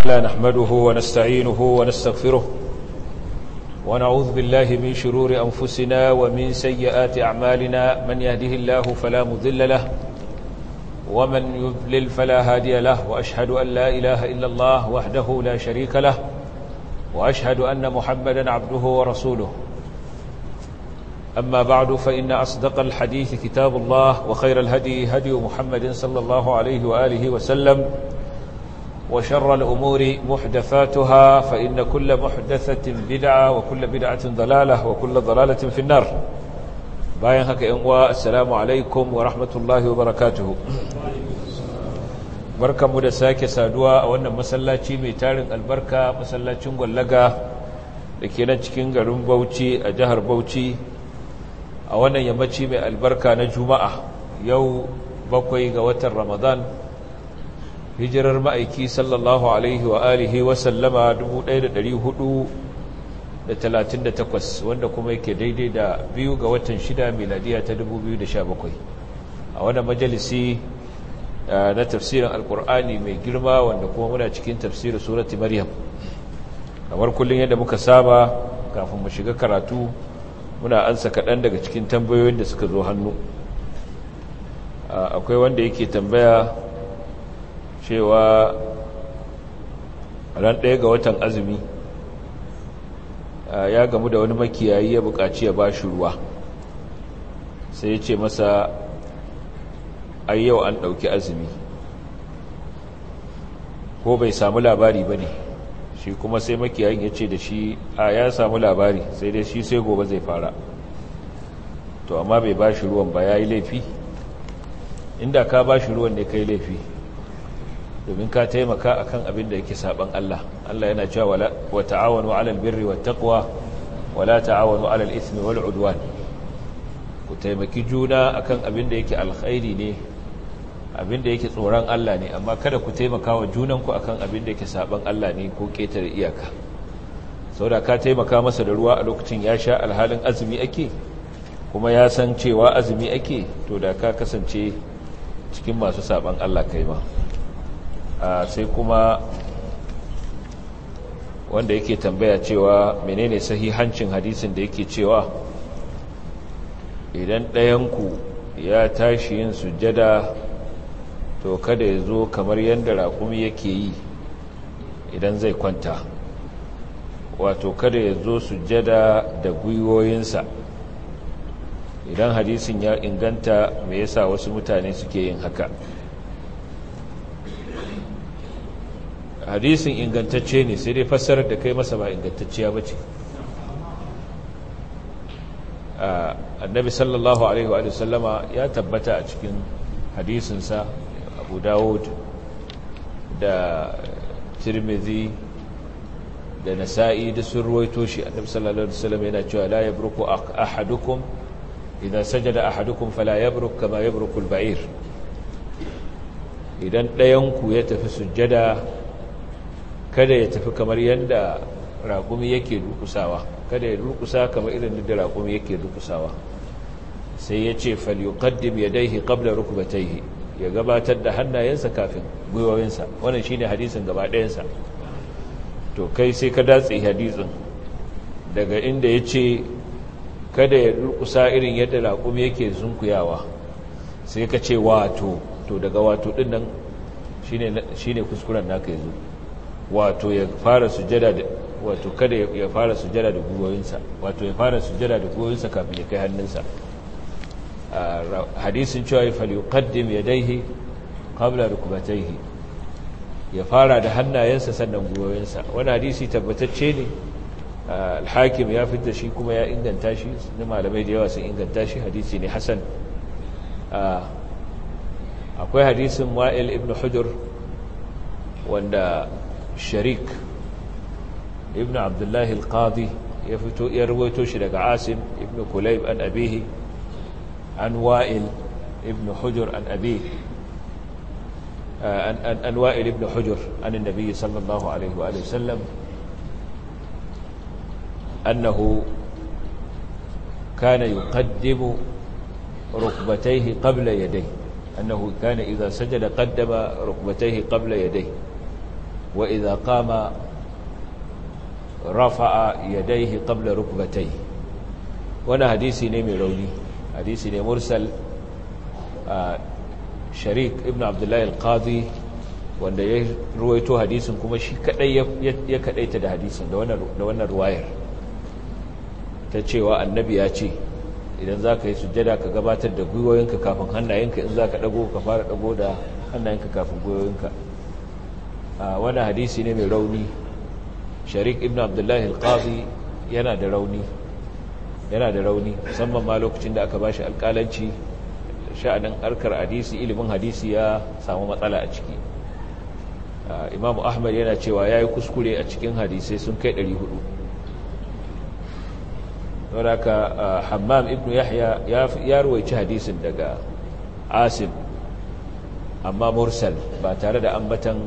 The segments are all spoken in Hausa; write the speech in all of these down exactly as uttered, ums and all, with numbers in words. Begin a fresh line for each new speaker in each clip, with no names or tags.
نحمده ونستعينه ونستغفره ونعوذ بالله من شرور أنفسنا ومن سيئات أعمالنا من يهده الله فلا مضل له ومن يضلل فلا هادي له وأشهد أن لا إله إلا الله وحده لا شريك له وأشهد أن محمدا عبده ورسوله أما بعد فإن أصدق الحديث كتاب الله وخير الهدي هدي محمد صلى الله عليه وآله وسلم وشر الأمور محدثاتها فإن كل محدثة بدعة وكل بدعة ضلالة وكل ضلالة في النار باين هكا إنواء السلام عليكم ورحمة الله وبركاته بركة مدساك سادوا وأن مسلاتي ميتارن البركة مسلاتي نغلقا لكينا تكين غرم بوتي أجهر بوتي وأن يمتي من البركة نجمع يو بقوي غوة رمضان hijirar ma'aiki sallallahu alaihi wa alihi wa sallama dubu ɗaya da ɗari hudu da talatin da takwas wanda kuma yake daidai da biyu ga watan shida miladiya ta dubu biyu da sha bakwai a wannan majalisi na tafsirin alkur'ani mai girma wanda kuma muna cikin tafsirin surati maryam kamar kullum yadda muka saba kafin mu shiga karatu muna ansa kaɗan daga cikin tambayoyin da suka zo hannu akwai wanda yake tambaya cewa ran ɗaya ga watan azumi ya gamu da wani makiyayi ya buƙaci ya ba shi ruwa sai ya ce masa ai yau an ɗauki azumi ko bai samu labari ba ne shi kuma sai makiyayin ya ce da shi a ya samu labari sai dai shi sai gobe zai fara to amma bai ba shi ruwan ba ya yi laifi inda ka ba shi ruwan ne kai laifi domin ka taimaka akan abin da yake saban Allah Allah yana cewa wa ta'awanu 'alal birri wat taqwa wa la ta'awanu 'alal ithmi wal 'udwan ku taimaki juna akan abin da yake alkhairi ne abin da yake tsoron Allah ne amma kada ku taimaka wa junanku akan abin da yake saban Allah ne ko ketare iyaka saboda ka taimaka masa da ruwa a lokacin ya sha alhalin azumi ake kuma ya san cewa azumi ake to da ka kasance cikin masu saban Allah kai ma sai kuma wanda yake tambaya cewa menene sahihancin hadisin da yake cewa idan ɗayanku ya tashi yin sujjada to kada ya zo kamar yadda raƙumi yake yi idan zai kwanta wato kada ya zo sujjada da gwiwoyinsa idan hadisin ya inganta me yasa wasu mutane suke yin haka hadisin ingantacce ne sai dai fassarar da kai masa ba ingantacciya ba ce annabi sallallahu alaihi wa sallama ya tabbata a cikin hadisinsa abu dawud da tirmidhi da nasa'i da sun ruwaito shi annabi sallallahu alaihi wa sallam yana cewa la yabruku ahadukum idan sajada ahadukum fala yabruk kama yabruku al-ba'ir idan ɗayanku ya tafi sujjada kada ya tafi kamar yadda raƙumi yake dukusawa kada ya dukusa kamar irin da raƙumi yake dukusawa sai ya ce falyuqaddim yadayhi qabla rukbatayhi ya gabatar da hannayensa kafin gwiwoyinsa wannan shine hadisin gaba ɗayansa to kai sai ka datse hadisin daga inda ya ce kada ya dukusa irin yadda raƙumi yake zunkuyawa sai ka ce wato to daga wato ɗin nan shine kuskuren naka yanzu wato ya fara sujada da wato kada ya fara sujada da gwiwoyinsa wato ya fara sujada da gwiwoyinsa kafin ya kai hannunsa hadisin cewa ya falyuqaddim yadayhi qabla rukbatayhi ya fara da hannayensa sannan gwiwoyinsa wannan hadisi tabbatacce ne al-hakim ya fitar shi kuma ya inganta shi ne malamai da yawa sun inganta shi hadisi ne hasan akwai hadisin wa'il ibn hujr wanda sharik ibn abdullahi al-qadi ya fito ya ruwaito shi daga asim ibn kulayb an abihi an wa'il ibn hujr an abihi an an wa'il ibn hujr an an-nabi sallallahu alayhi wa alihi wasallam annahu kana yuqaddimu rukbatayhi qabla yadayhi أنه كان إذا سجد قدم ركبتيه قبل يديه wa idza qama rafa'a yadayhi qabla rukbatayhi. Wannan hadisi ne mai rauni, hadisi ne mursal. Sharik ibn Abdullah al-Qadi wanda ya ruwaito hadisin kuma shi kadai ya kadaita da hadisin da wannan da wannan ruwayar ta cewa annabi ya ce idan zaka yi sujjada ka gabatar da gwiwoyinka kafin hannayenka, in zaka dago ka fara dago da hannayenka kafin gwiwoyinka. Wannan hadisi ne mai rauni. Sharik ibn Abdullah al-Qadi yana da rauni yana da rauni musamman ma lokacin da aka bashi alƙalanci sha'anin arkar hadisi, ilimin hadisi ya samu matsala a ciki. Imam Ahmad yana cewa yayi kuskure a cikin hadisai sun kai ɗari hudu. Saboda Hammam ibn Yahya ya ruwaici hadisin daga Asim amma mursal ba tare da ambatan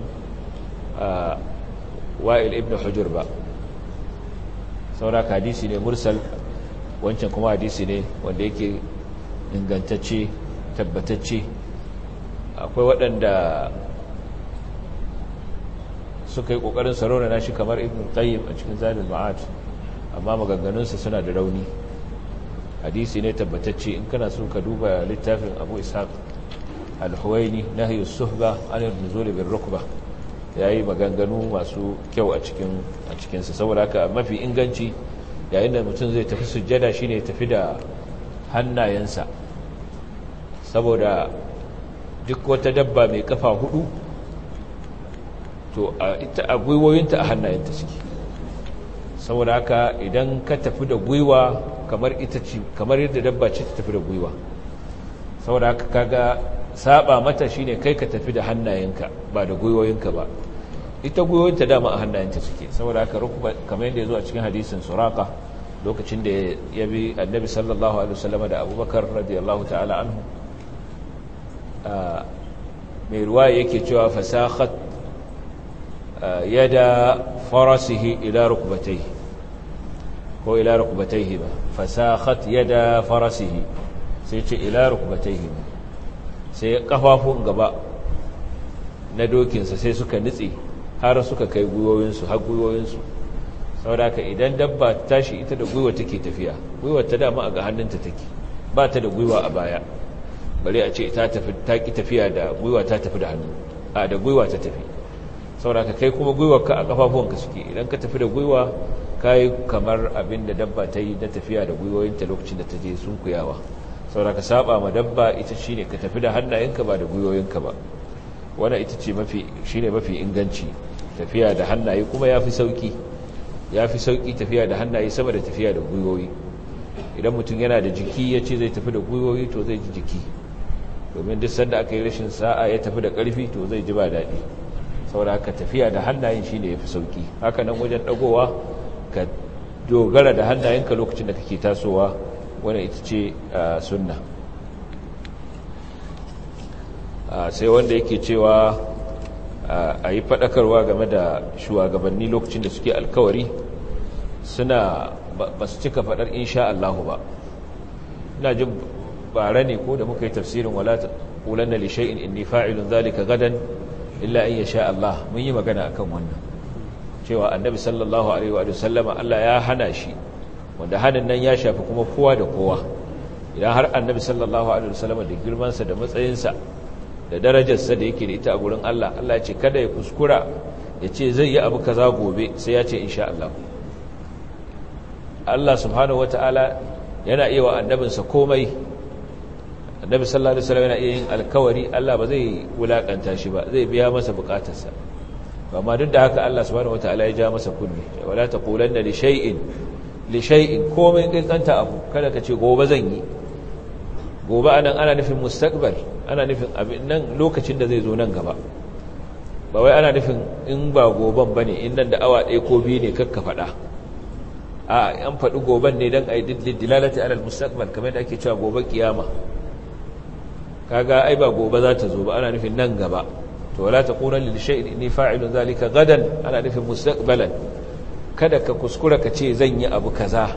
Wa'il ibn Hujr ba. Saboda hadisi ne mursal, wancan kuma hadisi ne wanda yake ingantacce tabbatacce. Akwai waɗanda suka yi ƙoƙarin sarora na shi kamar Ibn Qayyim a cikin Zadul Ma'ad, amma maganganunsa suna da rauni. Hadisi ne tabbatacce. In kana so ka duba littafin Abu Ishaq al-Huwaini Nahyu as-Suhba an an-nuzul bir-rukbah, yayi maganganu masu kyau a cikin a cikin sa. Saboda haka mafi inganci yayin da mutum zai tafi sujjada shine tafi da hannayensa, saboda duk wata dabba mai kafa hudu to ita a gwiwoyinta a hannayenta suke. Saboda haka idan ka tafi da gwiwa kamar ita ce kamar yadda dabba ce ta tafi da gwiwa, saboda haka kaga saba mata shine kai ka tafi da hannayenka ba da gwiwoyinka ba. Ita gwiwoyinta dama a hannayenta suke. Saboda haka rukba kamar yadda ya zo a cikin hadisin Suraqa lokacin da ya bi annabi sallallahu alaihi wasallam da Abubakar radiyallahu ta'ala anhu, mai ruwa yake cewa fasakhat yada farasihi ila rukbatayhi ko ila rukbatayhi ba, fasakhat yada farasihi sai ce ila rukbatayhi, sai kafafun gaba na dokinsa sai suka nitse har suka kai gwiwoyinsu har gwiwoyinsu. saboda ka idan dabba tashi ita da gwiwa take tafiya, gwiwar ta dama a ga hannunta take, ba ta da gwiwa a baya bare a ce ta tafi ta ki tafiya da gwiwa ta tafi da hannu, a da gwiwa ta tafi. saboda ka kai kuma gwiwarka a kafafuwanka suke. idan ka tafi da gwiwa kai kamar abin da dabba ta yi na tafiya da gwiwoyinta lokacin da ta je sunkuyawa. saboda ka saba ma dabba ita shine ka tafi da hannayenka ba da gwiwoyinka ba. wannan ita ce mafi shine mafi inganci. tafiya da hannaye kuma yafi sauki yafi sauki tafiya da hannaye sama da tafiya da gwiwoyi. idan mutum yana da jiki ya ce zai tafi da gwiwoyi to zai ji jiki, domin duk sanda aka yi rashin sa'a ya tafi da ƙarfi to zai ji ba daɗi. saboda haka tafiya da hannayen shine yafi sauki. haka nan wajen dagowa ka dogara da hannayenka lokacin da kake tasowa, wannan ita ce sunna. sai wanda yake cewa a yi faɗakarwa game da shugabanni lokacin da suke alkawari suna ba su cika faɗar insha Allahu ba. ina jin bara ne ko da muka yi tafsirin wala taqulanna li shay'in inni fa'ilun dhalika gadan illa in yasha Allah, mun yi magana akan wannan cewa annabi sallallahu alaihi wa sallama Allah ya hana shi, wanda hanin nan ya shafi kuma kowa da kowa. idan har annabi sallallahu alaihi wa sallama da girmansa da matsayinsa da darajarsa da yake da ita a gurin Allah, Allah ya ce kada ya kuskura ya ce zai yi abu kaza gobe sai ya ce insha Allah. Allah subhanahu wata'ala yana iya wa annabinsa komai. annabi sallallahu alaihi wasallam yana iya yin alkawari, Allah ba zai wulakanta shi ba, zai biya masa bukatarsa. amma duk da haka Allah subhanahu wata'ala ya ja masa kunne, wala taqulanna li shay'in li shay'in komai kankanta abu kada ka ce gobe zan yi. gobe anan ana nufin mustaqbal, ana nufin abin nan lokacin da zai zo nan gaba, ba wai ana nufin in ba goben bane in nan da awa ɗaya ko biyu ne kakka faɗa. a an faɗi goben ne don a yi dilalati alal mustaqbal, kamar da ake cewa gobe kiyama. kaga ai ba gobe za ta zo ba, ana nufin nan gaba. to wala taqulanna li shay'in inni fa'ilun zalika gadan, ana nufin mustaqbalan. kada ka kuskura ka ce zan yi abu kaza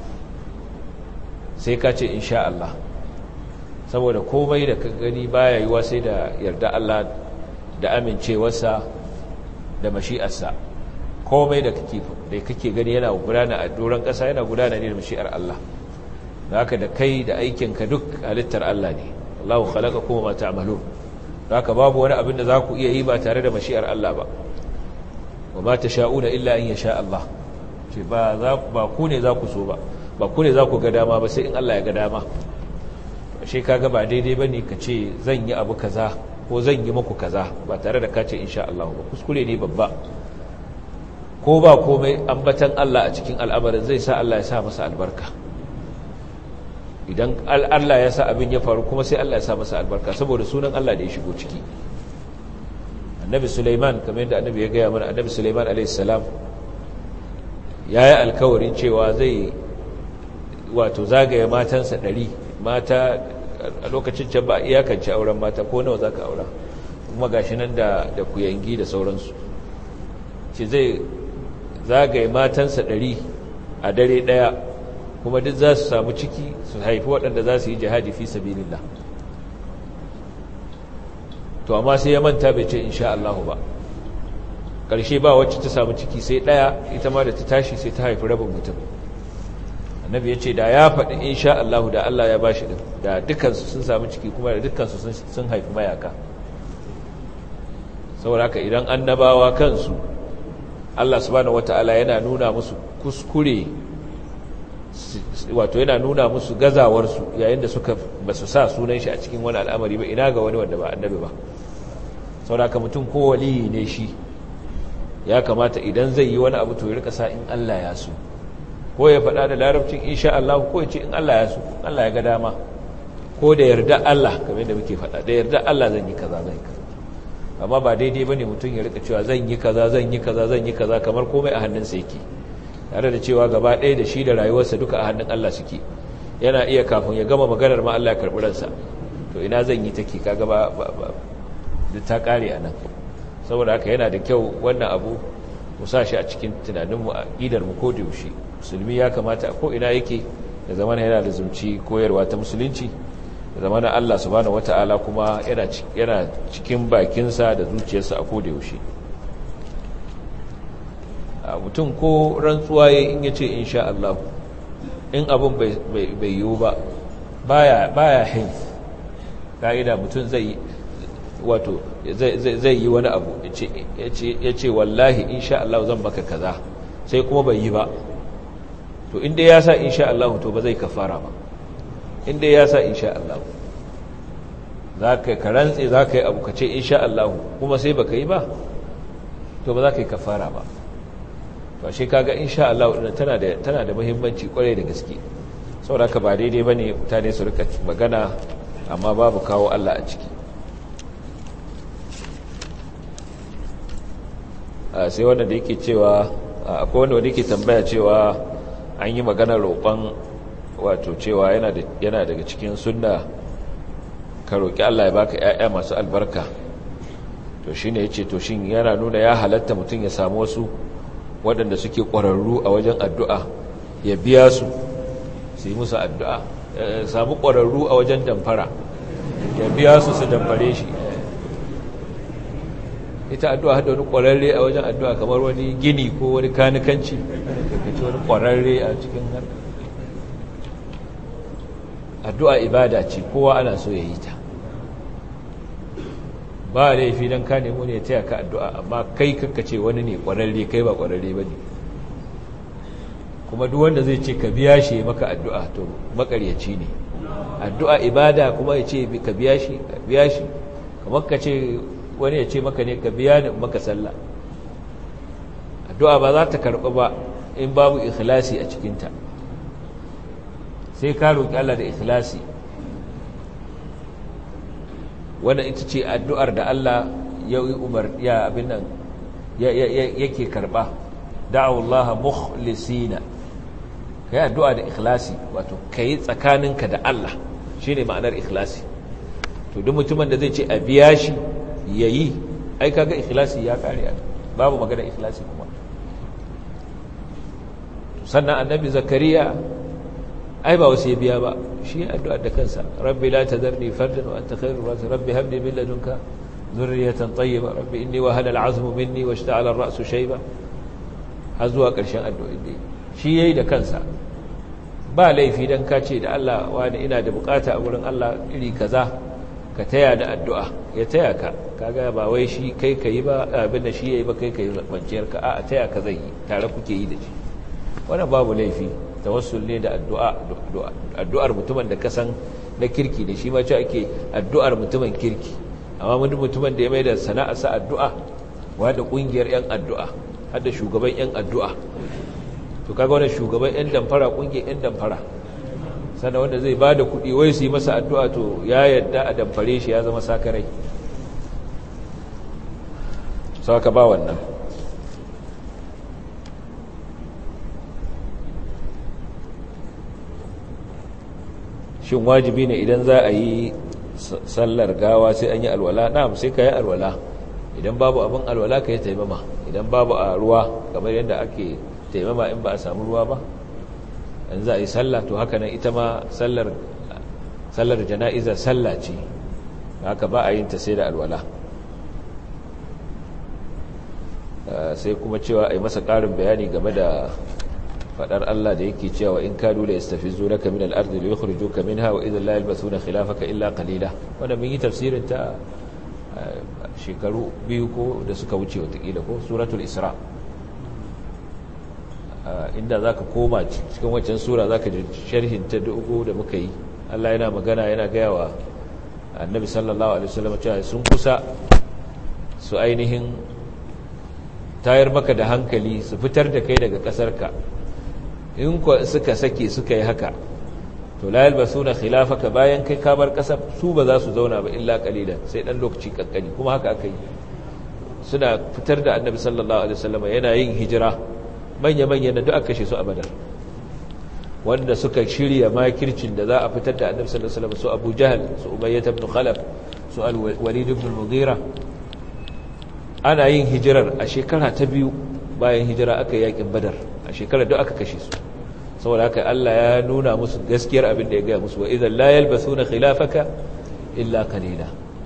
sai ka ce insha Allah, saboda komai da ka gani baya yiwa sai da yarda Allah da amincewarsa da mashi'arsa komai da kake da kake gani yana gudana a doron ƙasa yana gudana ne da mashi'ar Allah haka da kai da aikinka duk halittar Allah ne Allahu khalaqakum wa ma ta'malun haka babu wani abin da za ku iya yi ba tare da mashi'ar Allah ba wa ma tasha'una illa in yasha Allah ce ba za ba ku ne za ku so ba ba ku ne za ku ga dama ba sai in Allah ya ga dama ashe kaga ba daidai bane ka ce zan yi abu kaza ko zan yi muku kaza ba tare da ka ce insha Allah ba kuskure ne babba ko ba komai ambatan Allah a cikin al'amarin zai sa Allah ya sa masa albarka idan Allah ya sa abin ya faru kuma sai Allah ya sa masa albarka saboda sunan Allah da ya shigo ciki annabi Sulaiman kamar yadda annabi ya gaya mana annabi Sulaiman a.s. ya yi alkawarin cewa zai wato zagaya matansa ɗari mata a lokacin can ba iyakance auren mata ko nawa za ka aura kuma gashi nan da kuyangi da sauransu ce zai zagaye matansa ɗari a dare ɗaya kuma duk za su samu ciki su haifi waɗanda za su yi jihadi fi sabilillah to amma sai ya manta bai ce insha Allah ba ƙarshe ba wacce ta samu ciki sai ɗaya ita ma da ta tashi sai ta haifi rabin mutum annabi ya ce da ya faɗi insha Allah da Allah ya bashi din da dukansu sun samu ciki kuma da dukansu sun haifi mayaka saboda haka idan annabawa kansu Allah subhanahu wata'ala yana nuna musu kuskure wato yana nuna musu gazawarsu yayin da suka ba su sa sunan shi a cikin wani al'amari ba ina ga wani wanda ba annabi ba saboda haka mutum ko waliyi ne shi ya kamata idan zai yi wani abu to ya rika sa in Allah ya so ko ya faɗa da larabcin insha Allah ko ya ce in Allah ya so Allah ya ga dama ko da yarda Allah kamar yadda muke faɗa da yarda Allah zan yi kaza zan yi kaza amma ba daidai bane mutum ya rika cewa zan yi kaza zan yi kaza zan yi kaza kamar komai a hannunsa yake tare da cewa gaba ɗaya da shi da rayuwarsa duka a hannun Allah suke yana iya kafin ya gama maganar ma Allah ya karɓi ransa to ina zan yi take kaga ba duk ta ƙare a nan saboda haka yana da kyau wannan abu mu sa shi a cikin tunaninmu a ƙidarmu ko da yaushe musulmi ya kamata a ko'ina yake da zama yana da zumci koyarwa ta musulunci da zama na Allah subhanahu wata'ala kuma yana cikin bakinsa da zuciyarsa a ko da yaushe mutum ko rantsuwa ya in yace insha Allah in abin bai yiwu ba baya baya hin ka'ida mutum zai wato zai yi wani abu yace wallahi insha Allah zan baka kaza sai kuma bai yi ba to inda ya sa insha Allah to ba zai kafara ba inda ya sa insha Allah zaka karantse zaka yi abu kace insha Allah kuma sai baka yi ba to ba za ka yi kafara ba to shi kaga insha Allah tana da tana da muhimmanci kwarai da gaske saboda ka ba daidai bane mutane su rika magana amma babu kawo Allah a ciki sai wanda da yake cewa akwai wanda yake tambaya cewa an yi maganar roƙon wato cewa yana da yana daga cikin sunna ka roƙi Allah ya baka ƴaƴa masu albarka to shine yace to shin yana nuna ya halatta mutum ya samu wasu waɗanda suke ƙwararru a wajen addu'a ya biya su su yi musu addu'a ya samu ƙwararru a wajen damfara ya biya su su damfare shi ita addu'a hada wani ƙwararre a wajen addu'a kamar wani gini ko wani kanikanci kakaci wani ƙwararre a cikin harka addu'a ibada ce kowa ana so ya yi ta ba laifi don ka nemo ne ya taya ka addu'a amma kai kakace wani ne ƙwararre kai ba ƙwararre ba ne kuma duk wanda zai ce ka biya shi maka addu'a to makaryaci ne addu'a ibada kuma ya ce ka biya shi biya shi kamar ka ce wani ya ce maka ne ka biya ni maka sallah addu'a ba za ta karɓi ba in babu ikhlasi a cikinta sai ka roƙi Allah da ikhlasi wanda ita ce addu'ar da Allah ya yi umar ya abin nan yake karɓa da'awullaha mukhlisina ka yi addu'a da ikhlasi wato ka yi tsakaninka da Allah shi ne ma'anar ikhlasi to duk mutumin da zai ce a biya shi ya yi ai kaga ikhlasi ya kare babu magana ikhlasi kuma sannan annabi zakariya ai ba wasu ya biya ba shi addu'a da kansa rabbi la tadharni fardan wa anta khairur raziqin rabbi habli min ladunka zurriyatan tayyiba rabbi inni wa hana al'azmu minni wa ishta'ala ar-ra'su shayba har zuwa ƙarshen addu'o'i dai shi yayi da kansa ba laifi dan ka ce da Allah wani ina da bukata a wurin Allah iri kaza ka taya da addu'a ya taya ka kaga ba wai shi kai kai ba abin da shi yayi ba kai kai kwanciyar ka a taya ka zai yi tare kuke yi da shi wannan babu laifi tawassul ne da addu'a addu'ar mutumin da ka san na kirki ne shi ma ce ake addu'ar mutumin kirki amma wani mutumin da ya mai da sana'a sa addu'a wanda kungiyar yan addu'a har da shugaban yan addu'a to kaga wannan shugaban yan damfara kungiyar yan damfara sannan wanda zai bada kuɗi wai su yi masa addu'a to ya yadda a damfare shi ya zama sakarai sau ka ba wannan shin wajibi ne idan za a yi sallar gawa sai an yi alwala na'am sai ka yi alwala idan babu abin alwala ka yi taimama idan babu a ruwa kamar yadda ake taimama in ba a samu ruwa ba in za a yi sallah to haka nan ita ma sallar sallar jana'iza sallah ce haka ba a yin ta sai da alwala sai kuma cewa a yi masa ƙarin bayani game da fadar Allah da yake cewa in kadu la yastafizunaka min al-ardi li yukhrijuka minha wa idhan la yalbasuna khilafaka illa qalila wannan mun yi tafsirin ta shekaru biyu ko da suka wuce watakila ko suratul isra inda zaka koma cikin waccan sura zaka ji sharhin ta dogo da muka yi Allah yana magana yana gaya wa annabi sallallahu alaihi wasallam cewa sun kusa su ainihin tayar maka da hankali su fitar da kai daga kasarka in ku suka sake suka yi haka to la yalbasuna khilafaka bayan kai ka bar kasar su ba za su zauna ba illa qalilan sai dan lokaci kankani kuma haka aka yi suna fitar da annabi sallallahu alaihi wasallam yana yin hijira manya manya da duk aka kashe su a badar wanda suka shirya makircin da za a fitar da annabi sallallahu alaihi wasallam su Abu Jahl su Umayyah ibn Khalaf su Al-Walid ibn al-Mughira ana yin hijirar a shekara ta biyu bayan hijira aka yi yakin badar a shekarar duk aka kashe su saboda haka Allah ya nuna musu gaskiyar abin da ya gaya musu wa idan la yalbasuna khilafaka illa qalila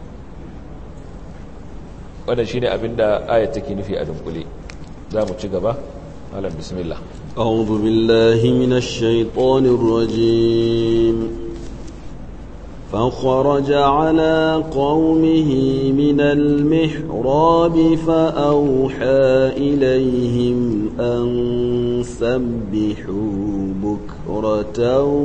wannan shine abin da ayat take nufi a dunkule zamu ci gaba malam bismillah
a'udhu billahi minash shaitanir rajim فخرج على قومه من المحراب فأوحى إليهم أن سبحوا بكرة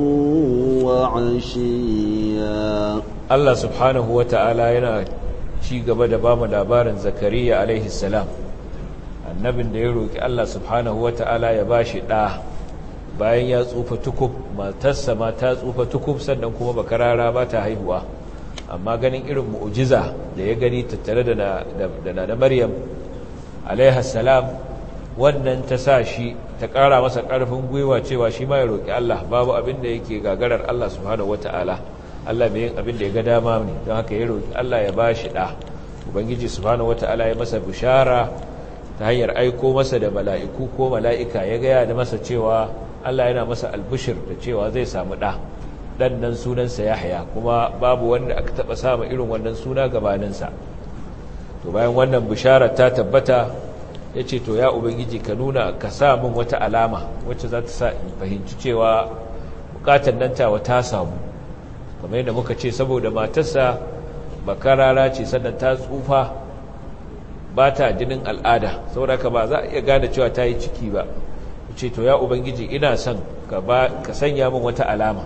وعشيا
الله سبحانه وتعالى yana ci gaba da bamu labarin Zakariya alaihi salam annabin da ya roki Allah subhanahu wataala ya bashi da bayan ya tsufa tukub matarsa ma ta tsufa tukub sannan kuma bakarara ba ta haihuwa amma ganin irin mu'jiza da ya gani tattare da da da Maryam alaiha salam wannan ta sa shi ta ƙara masa ƙarfin gwiwa cewa shi ma ya roki Allah babu abin da yake gagarar Allah subhanahu wataala Allah mai yin abin da ya ga dama ne don haka ya roki Allah ya bashi da ubangiji subhanahu wataala ya masa bishara ta hanyar aiko masa da mala'iku ko mala'ika ya gaya da masa cewa Allah yana masa albushir da cewa zai samu ɗa ɗan nan sunansa Yahya kuma babu wanda aka taɓa samun irin wannan suna gabaninsa to bayan wannan bishara ta tabbata ya ce to ya ubangiji ka nuna ka sa min wata alama wacce za ta sa in fahimci cewa bukatar nan tawa ta samu kamar yadda muka ce saboda matarsa bakarara ce sannan ta tsufa ba ta jinin al'ada saboda ka ba za a iya gane cewa ta yi ciki ba ce to ya ubangiji ina son ka sanya min wata alama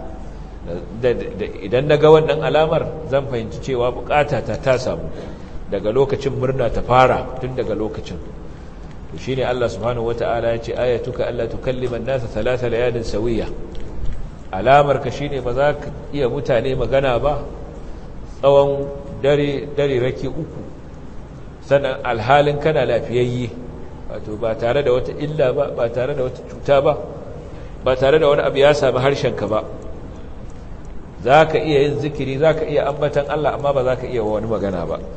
idan na ga wannan alamar zan fahimci cewa bukata ta ta samu daga lokacin murna ta fara tun daga lokacin to shine Allah subhanahu wataala ya ce ayatuka alla tukallima an-nasa thalatha layalin sawiya alamar ka shine ba za ka iya mutane magana ba tsawon dare dare rake uku sannan alhalin kana lafiyayye wato ba tare da wata illa ba ba tare da wata cuta ba ba tare da wani abu ya sami harshenka ba za ka iya yin zikiri za ka iya ambatan Allah amma ba za ka iya wani magana ba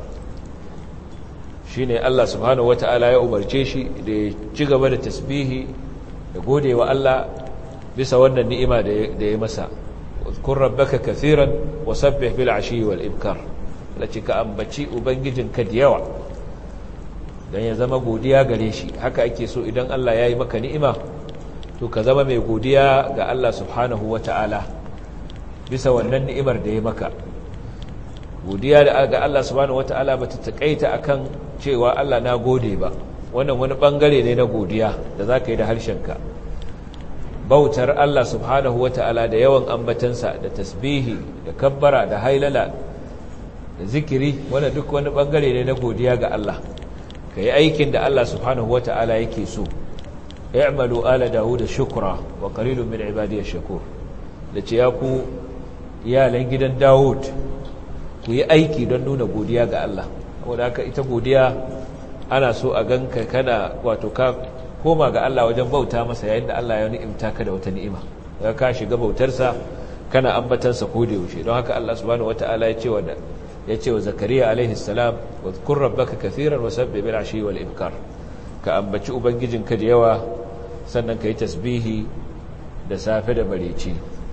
shi ne Allah subhanahu wa ta'ala ya umarce shi da ya ci gaba da tasbihi da gode wa Allah bisa wannan ni'ima da ya masa kun rabbaka kathiran wa sabbih bil ashi wal ibkar lace ka ambaci ubangijinka da yawa dan ya zama godiya gare shi. Haka ake so idan Allah ya yi maka ni'ima to ka zama mai godiya ga Allah subhanahu wata'ala bisa wannan ni'imar da ya maka. Godiya ga Allah subhanahu wata'ala bata takaita akan cewa Allah na gode ba, wannan wani bangare ne na godiya da zaka yi da harshenka. Bautar Allah subhanahu wata'ala da yawan ambatansa da tasbihi da kabbara da hailala da zikiri, wannan duk wani bangare ne na godiya ga Allah. Ka yi aikin da Allah subhanahu wata'ala yake so. i'malu ala dawud shukra wa qalilun min ibadiy ash-shakur. Da ce ya ku iyalan gidan Dawud, ku yi aiki don nuna godiya ga Allah. Wanda haka ita godiya ana so a ganka kana wato ka koma ga Allah wajen bauta masa yayin da Allah ya ni'imta ka da wata ni'ima. Ya ka shiga bautarsa kana ambatansa ko da yaushe. Don haka Allah subhanahu wata'ala ya ce wa ya ce wa Zakariya alaihi salam wa dhkur rabbaka katiran wa sabbih bil ashi wal ibkar. Ka ambaci ubangijinka da yawa sannan ka yi tasbihi da safe da mareci.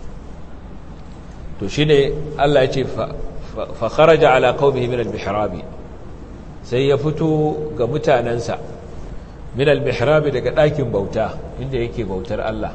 To shine Allah ya ce fa kharaja ala qaumihi min al-mihrab, sai ya fito ga mutanansa min al-mihrab daga ɗakin bauta inda yake bautar Allah.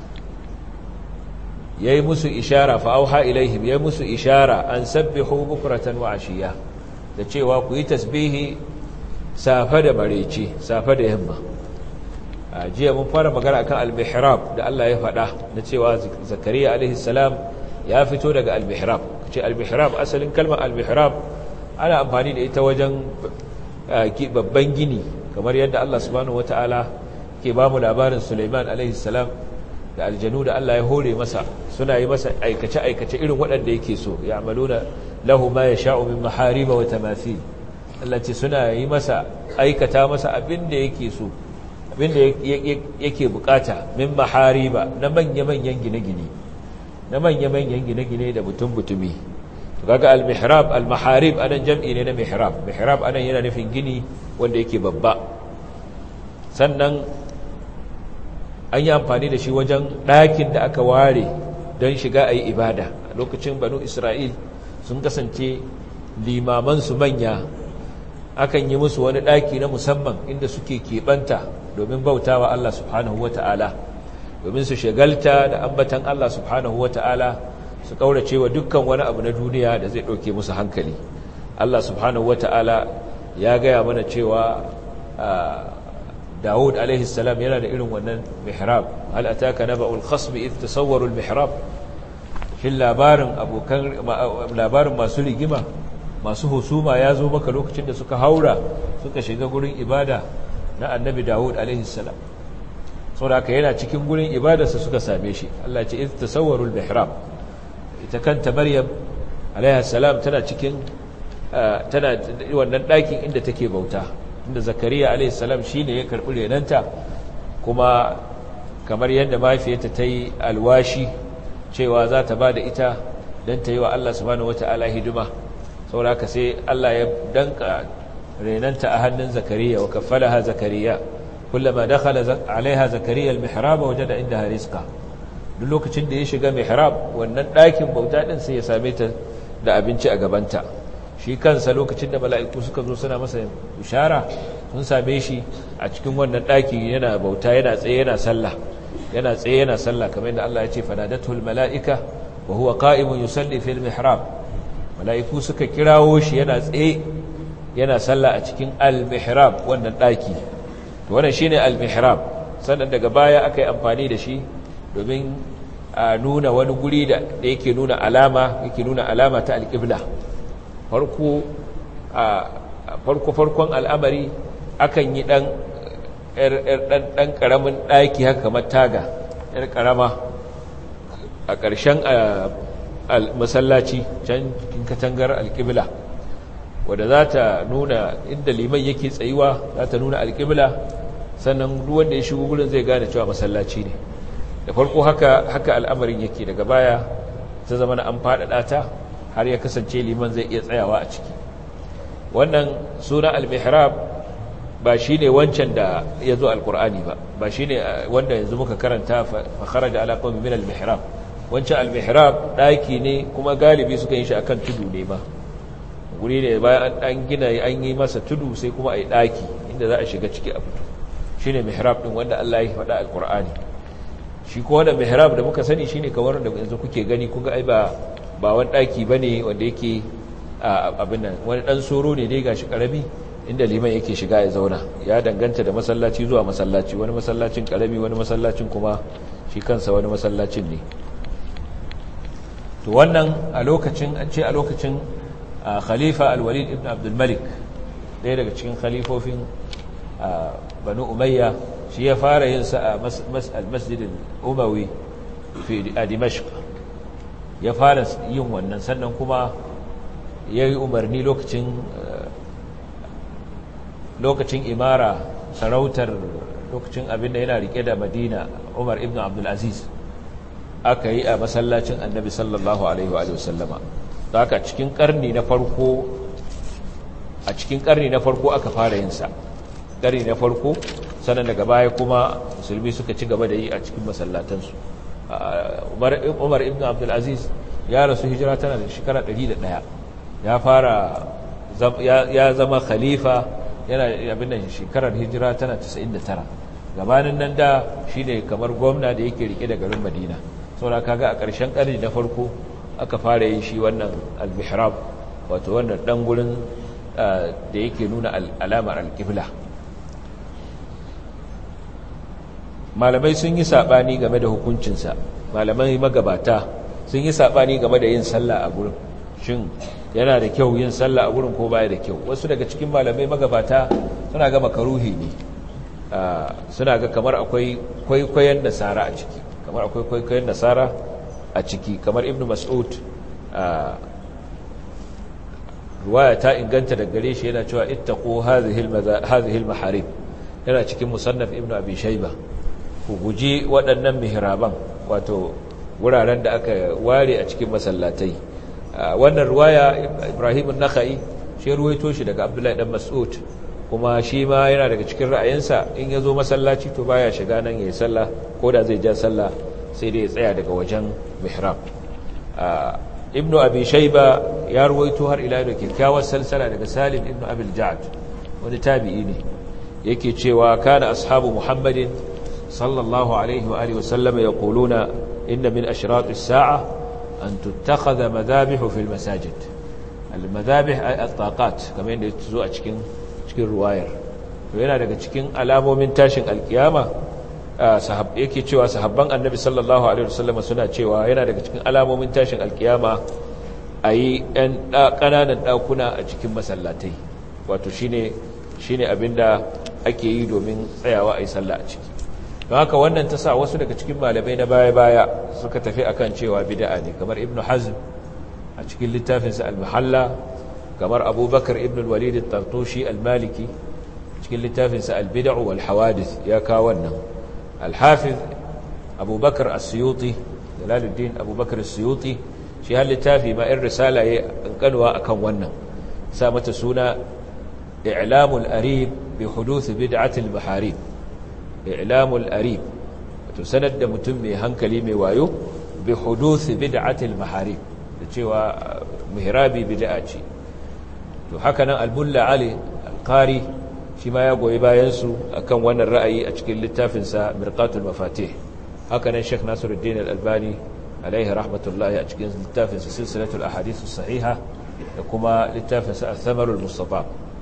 Yayi musu ishara fa auha ilaihim, yayi musu ishara an sabbihu bukratan wa ashiya, da cewa ku yi tasbihi safe da mareci, safe da yamma. A jiya mun fara magana akan al-mihrab da Allah ya faɗa na cewa Zakariya alaihi salam ya fito daga al-mihrab. Ce al-mihrab, asalin kalmar al-mihrab ana amfani da ita wajen babban gini, kamar yadda Allah subhanahu wataala ke ba mu labarin Sulaiman alaihi salam da aljanu da Allah ya hore masa, suna yi masa aikace aikace irin waɗanda yake so. ya'maluna lahu ma yasha'u min mahariba wa tamathil. Allah ce suna yi masa aikata masa abin da yake so, abin da yake bukata, min mahariba, na manya-manyan gine-gine, na manya-manyan gine-gine da butum-butumi. to kaga al-mihrab, al-maharib anan jam'i ne na mihrab. Mihrab anan yana nufin gini wanda yake babba. Sannan an yi amfani da shi wajen ɗakin da aka ware don shiga a yi ibada. A lokacin banu Isra'il sun kasance limamansu manya, akan yi musu wani ɗaki na musamman inda suke keɓanta domin bautawa Allah subhanahu wata'ala, domin su shagalta da ambatan Allah subhanahu wata'ala, su kaurace wa dukkan wani abu na duniya da zai ɗauke musu hankali. Allah subhanahu wata'ala ya gaya mana cewa Dawud alaihi salam yana da irin wannan mihrab. hal ataka naba'ul khasm id tasawwaru al-mihrab. shin labarin abokan labarin masu rigima, masu husuma ya zo maka lokacin da suka haura suka shiga gurin ibada na annabi Dawud alaihi salam. saboda haka yana cikin gurin ibadarsa suka same shi. Allah ce iz tasawwaru al-mihrab. ita kanta Maryam alaiha salam tana cikin tana wannan ɗakin inda take bauta, inda Zakariya alaihi salam shine ya karbi renanta, kuma kamar yadda mahaifiyarta ta yi alwashi cewa za ta ba da ita don ta yi wa Allah subhanahu wata'ala hidima. saboda haka sai Allah ya danka renanta a hannun Zakariya, wa kaffalaha Zakariya. kullama dakhala alaiha Zakariya al-mihrab wajada indaha rizqa. duk lokacin da ya shiga mihrab, wannan ɗakin bauta din, sai ya same ta da abinci a gabanta. shi kansa lokacin da mala'iku suka zo suna masa bishara, sun same shi a cikin wannan ɗaki yana bauta, yana tsaye yana sallah, yana tsaye yana sallah kamar yadda Allah ya ce fanadatul mala'ika wa huwa qa'imun yusalli fil mihrab. mala'iku suka kirawo shi yana tsaye yana sallah a cikin al-mihrab, wannan ɗaki. to wannan shine al-mihrab. sannan daga baya aka yi amfani da shi domin a nuna wani guri da yake nuna alama yake nuna alama ta al-qibla. farko a farko farkon al'amari akan yi dan dan dan karamin daki haka kamar taga yar karama a ƙarshen masallaci can cikin katangar alƙibla, wanda za ta nuna inda liman yake tsayuwa, za ta nuna alƙibla, sannan duk wanda ya shigo gurin zai gane cewa masallaci ne. da farko haka haka al'amarin yake. daga baya ta zama na an faɗaɗa ta har ya kasance liman zai iya tsayawa a ciki. wannan suna al-mihrab ba shi ne wancan da ya zo al-Qur'ani ba, ba shi ne wanda yanzu muka karanta fa kharaja ala qawmi min al-mihrab. wancan al-mihrab ɗaki ne kuma galibi suka yi shi akan tudu ne ma, guri ne bayan an gina an yi masa tudu sai kuma a yi ɗaki inda za a shiga ciki a fito shi ne mihrab ɗin wanda Allah ya faɗa alƙur'ani shi ko wanda mihrab da muka sani shi ne kamar da yanzu kuke gani kuga ai ba ba wani ɗaki ba ne wanda yake abin nan wani ɗan soro ne dai gashi ƙarami inda liman yake shiga ya zauna ya danganta da masallaci zuwa masallaci wani masallacin ƙarami wani masallacin kuma shi kansa wani masallacin ne to wannan a lokacin an ce a lokacin khalifa al-walid ibn abdul malik ɗaya daga cikin khalifofin banu umayya shi ya fara yin sa a al-masjid al-umawi fi dimashq ya fara yin wannan sannan kuma ya yi umarni lokacin lokacin imara sarautar lokacin abin da yana rike da madina umar ibn abdul aziz aka yi a masallacin annabi sallallahu alaihi wa sallama da haka cikin karni na farko a cikin karni na farko aka fara yin sa karni na farko sannan daga baya kuma musulmi suka ci gaba da yi a cikin masallatansu umar ibn abdul aziz ya rasu hijira tana da shekara ɗari da ɗaya ya fara ya zama khalifa yana abin nan shekarar hijira tana casa'in da tara gabanin nan da shine kamar gwamna da yake rike da garin madina saboda kaga a ƙarshen ƙarni na farko aka fara yin shi wannan al-mihrab wato wannan dan gurin da yake nuna alamar al-qibla malamai sun yi sabani game da hukuncinsa malamai magabata sun yi sabani game da yin sallah a gurin shin yana da kyau yin sallah a gurin ko baya da kyau wasu daga cikin malamai magabata suna ga makaruhi ne suna ga kamar akwai kwaikwayon nasara a ciki kamar akwai kwaikwayon nasara a ciki kamar ibnu mas'ud ruwaya ta inganta da gare shi yana cewa ittaqu hadhihi al-maharib yana cikin musannaf ibnu abi shayba ku guji waɗannan mihraban wato wuraren da aka ware a cikin masallatai wannan ruwaya Ibrahim an-Nakhai shi ruwaito shi daga Abdullahi dan Mas'ud kuma shi ma yana daga cikin ra'ayinsa in yazo masallaci to baya shiga nan yayin sallah koda zai ja sallah sai dai ya tsaya daga wajen mihrab Ibn Abi Shayba ya ruwaito har ila da kyakkyawar salsala daga Salim ibn Abi al-Ja'd wani tabi'i ne yake cewa kana ashabu Muhammadin sallallahu alaihi wa alihi wa sallam yaquluna inna min ashrat as-sa'a an tuttakhadha madhabihu fi al-masajid al-madhabih ay at-taqat kamar yadda yake zo a cikin cikin ruwayar to yana daga cikin alamomin tashin alkiyama sahab yake cewa sahabban annabi sallallahu alaihi wasallam suna cewa yana daga cikin alamomin tashin alkiyama ayi ɗan ƙananan ɗakuna a cikin masallatai wato shine shine abinda ake yi domin tsayawa ayi sallah a ciki don haka wannan ta sa wasu daga cikin malamai na baya-baya suka tafi akan cewa bid'a ne kamar ibnu hazm a cikin littafinsa al-muhalla kamar abubakar ibn al-walid al-tartushi al-maliki cikin littafinsa al-bid'u wal hawadith ya kawo wannan al-hafiz abubakar as-suyuti jalaluddin abubakar as-suyuti shi har littafi ma in risala ya kankanwa akan wannan sa mata suna i'lamul arib bi huduth bid'atil maharib i'lamul arib wato sanar da mutum mai hankali mai wayo bi huduth bid'atil maharib da cewa mihrabi bid'a ce to haka nan al-mulla ali al-qari shi ma ya goyi bayan su akan wannan ra'ayi a cikin littafin sa mirqatul mafatih haka nan sheikh nasiruddin al-albani alaihi rahmatullahi a cikin littafin sa silsilatul ahadith as-sahiha da kuma littafin sa al-thamarul mustafa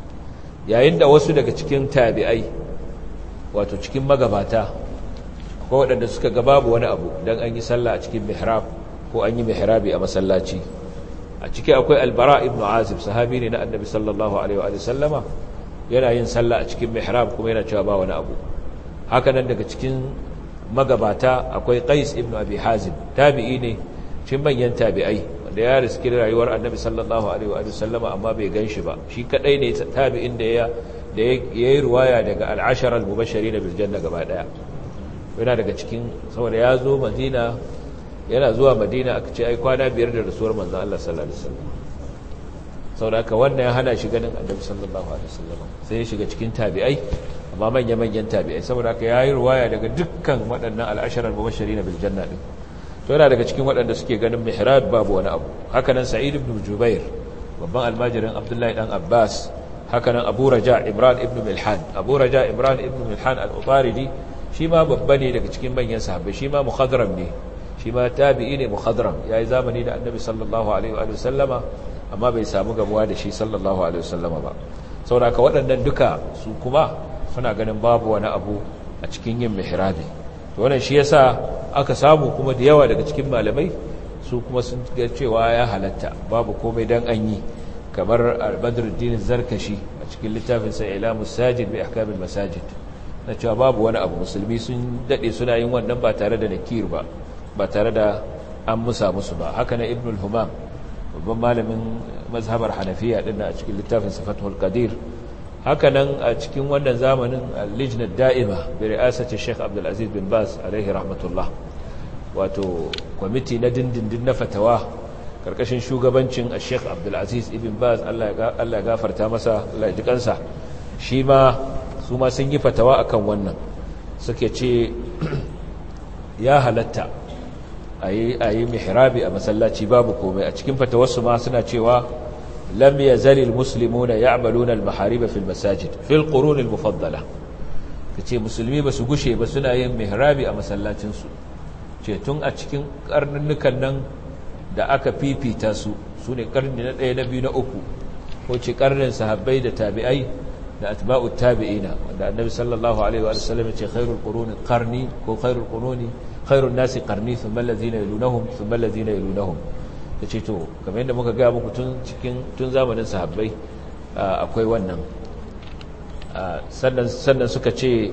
yayin da wasu daga cikin tabi'ai wato cikin magabata ko waɗanda suka ga babu wani abu dan an yi sallah a cikin mihrab ko an yi mihrabi a masallaci a ciki akwai albara ibn azib sahabi ne na annabi sallallahu alaihi wa sallama yana yin sallah a cikin mihrab kuma yana cewa ba wani abu haka nan daga cikin magabata akwai qais ibn abi hazim tabi'i ne cikin manyan tabi'ai wanda ya riski rayuwar annabi sallallahu alaihi wa sallama amma bai ganshi ba shi kadai ne tabi'in da ya da yayi ruwaya daga al-ashara al-mubashirin bil janna gaba daya yana daga cikin saboda ya zo madina yana zuwa madina aka ce ai kwana biyar da rasuwar manzon Allah sallallahu alaihi wasallam saboda haka wannan ya hana shi ganin annabi sallallahu alaihi wasallam sai ya shiga cikin tabi'ai amma manyan manyan tabi'ai saboda haka yayi ruwaya daga dukkan waɗannan al-ashara al-mubashirin bil janna din to yana daga cikin waɗanda suke ganin mihrab babu wani abu haka nan sa'id ibn jubair babban almajirin abdullahi dan abbas. Hakanan abu raja imran ibn milhan abu raja imran ibn milhan al-utaridi shi ma babba ne daga cikin manyan sahabbai, shi ma mukhadram ne, shi ma tabi'i ne mukhadram, yayi zamani da annabi sallallahu alaihi wa sallama amma bai samu gamuwa da shi sallallahu alaihi wa sallama ba. saboda ka waɗannan duka su kuma suna ganin babu wani abu a cikin yin mihrabi. to wannan shi yasa aka samu kuma da yawa daga cikin malamai su kuma sun ga cewa ya halatta, babu komai dan an yi, kamar al-Badruddin Zarkashi a cikin littafin sa Ilamus Sajid bi ahkamil masajid, na cewa babu wani abu, musulmi sun dade suna yin wannan ba tare da nakir ba, ba tare da an musa musu ba. haka na Ibn al-Humam babban malamin mazhabar Hanafiya din a cikin littafin sa Fathul Qadir. haka nan a cikin wannan zamanin al-Lijna da'ima bi ri'asati Sheikh Abdul Aziz bin Baz alaihi rahmatullah, wato kwamiti na dindindin na fatawa karkashin shugabancin Sheikh Abdul Aziz ibn Baz, Allah ya gafarta masa, Allah ya ji kansa, shi ma su ma sun yi fatawa akan wannan, suke ce ya halatta ayi ayi mihrabi a masallaci babu komai. a cikin fatawarsu ma suna cewa lam yazal almuslimuna ya'maluna almaharib fi almasajid fi alqurun almufaddala, kace musulmi ba su gushe ba suna yin mihrabi a masallacin su, ce tun a cikin karnunukan nan da aka fifita su, su ne karni na ɗaya na biyu na uku, ko ce karnin sahabbai da tabi'ai da atba'ut tabi'ina, wanda annabi sallallahu alaihi wa sallam ce khairul quruni qarni ko khairul quruni khairun nasi qarni thumma allazina yalunhum thumma allazina yalunhum. tace to kamar yadda muka ga muku tun cikin tun zamanin sahabbai akwai wannan. sannan sannan suka ce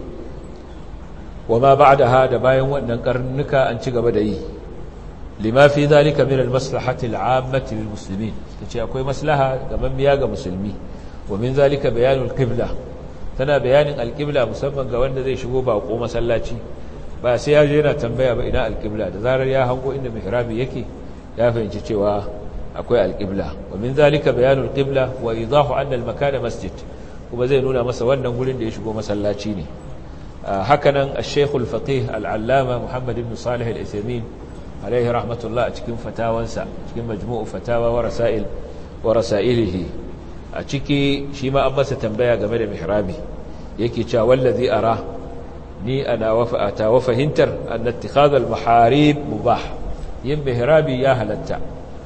wa ma ba'daha, da bayan wannan karnuka an ci gaba da yi, lima fi zalika min al-maslahati al-'ammati lil-muslimin, tace akwai maslaha gamammiya ga musulmi. wa min zalika bayanul qibla, tana bayanin al-qibla musamman ga wanda zai shigo bako masallaci, ba sai ya je yana tambaya ba ina al-qibla, da zarar ya hango inda mihrabi yake ya fahimci cewa akwai al-qibla. wa min zalika bayanul qibla wa idahu anna al-makana masjid, kuma zai nuna masa wannan gurin da ya shigo masallaci ne. hakanan al-shaykh al-faqih al-allama Muhammad ibn Salih al-Uthaymeen alaihi rahmatullah a cikin fatawansa, cikin majmu'u fatawa wa rasail wa rasailihi, a ciki shi ma an masa tambaya game da mihrabi, yake cewa wallazi ara ni ana wafa'ata wa fahimtar an ittikhadha al-maharib mubah, yin mihrabi ya halatta.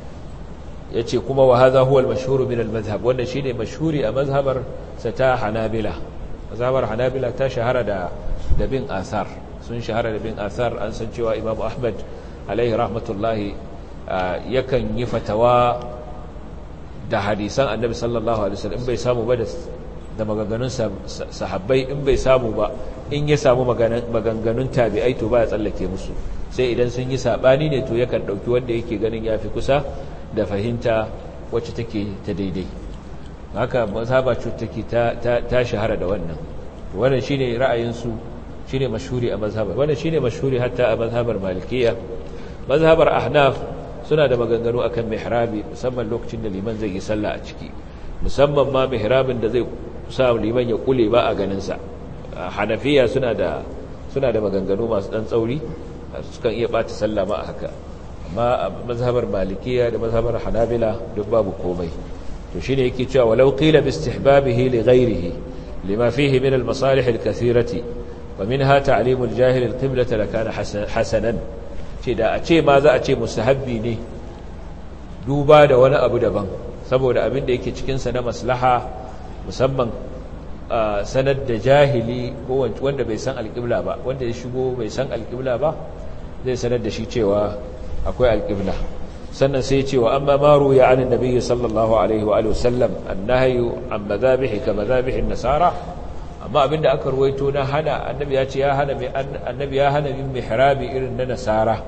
yace kuma wa hadha huwa al-mashhur min al-madhhab, wannan shine mashhuri a mazhabar sa ta Hanabila. mazhabar Hanabila ta shahara da da bin asar, sun shahara da bin asar. an san cewa Imam Ahmad alaihi rahmatullahi yakan yi fatawa da hadisan annabi sallallahu alaihi wasallam, in bai samu ba da maganganun sahabbai, in bai samu ba in ya samu maganganun tabi'ai to ba ya tsallake musu, sai idan sun yi sabani ne to yakan dauki wanda yake ganin yafi kusa da fahimta wacce take ta daidai. haka mazhaba ce take ta ta shahara da wannan. wannan shine ra'ayin su, shine mashhuri a mazhabar, wannan shine mashhuri hatta a mazhabar Malikiyya. mazhabar Ahnaf suna da maganganu akan mihrabi, musamman lokacin da liman zai yi sallah a ciki, musamman ma mihrabin da zai sa liman ya kule ba a ganin sa. Hanafiya suna da suna da maganganu masu dan tsauri, sukan iya bata sallah ma haka, amma mazhabar Malikiyya da mazhabar Hanabila duk babu komai. to shine yake cewa walau qila bi istihbabihi li ghayrihi lima fihi min al-masalih al-kathirati wa minha ta'lim al-jahil al-qiblata lakana hasanan. ce da a ce ma za a ce mustahabbi ne duba da wani abu daban, saboda abin da yake cikinsa na maslaha, musamman sanar da jahili ko wanda bai san alƙibla ba, wanda ya shigo bai san alƙibla ba zai sanar da shi cewa akwai alƙibla. sannan sai cewa amma maru ya anin nabi sallallahu alaihi wa sallam annahyu an madhabihi ka madhabihin nasara, amma abinda aka ruwaito na hana annabi ya ce ya hana annabi ya hana min mihrabi irin na nasara,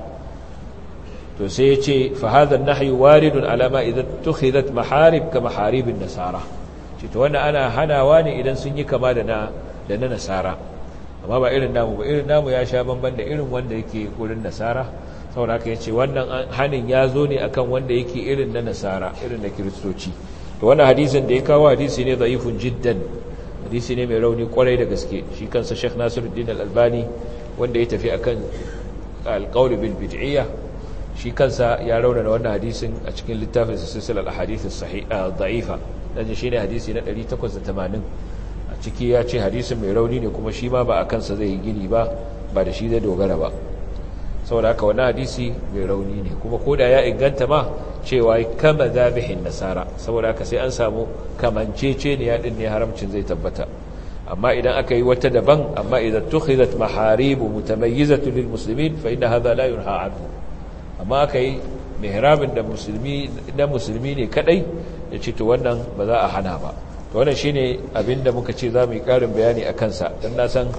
to sai ya ce fa hadha an-nahyu waridun ala ma idza tukhidat maharib ka maharibin nasara. ce to wannan ana hanawa ne idan sun yi kama da na da na nasara, amma ba irin namu ba, irin namu ya sha bamban da irin wanda yake gurin nasara. saboda haka yace wannan hanin ya zo ne akan wanda yake irin na nasara, irin na kiristoci. to wannan hadisin da ya kawo hadisi ne dhaifun jiddan, hadisi ne mai rauni kwarai da gaske. shi kansa Sheikh Nasiruddin Al-Albani wanda ya tafi akan al-qawl bil bid'iyya shi kansa ya raunana wannan hadisin a cikin littafin silsilar ahadith as-sahiha da'ifa dan shine hadisi na ɗari takwas da tamanin a ciki ya ce hadisin mai rauni ne kuma shi ma ba a kansa zai yi gini ba ba da shi zai dogara ba saboda haka wannan hadisi mai rauni ne kuma koda ya inganta ma cewa kama zabihin nasara saboda haka sai an samu kamancece ne ya din ne haramcin zai tabbata amma idan aka yi wata daban amma idan tukhidat maharibu mutamayyizatun lil muslimin fa inna hadha la yunha anhu amma aka yi mihrabin da musulmi da musulmi ne kadai ya ce to wannan ba za a hana ba to wannan shine abinda muka ce za mu yi karin bayani akan sa dan na san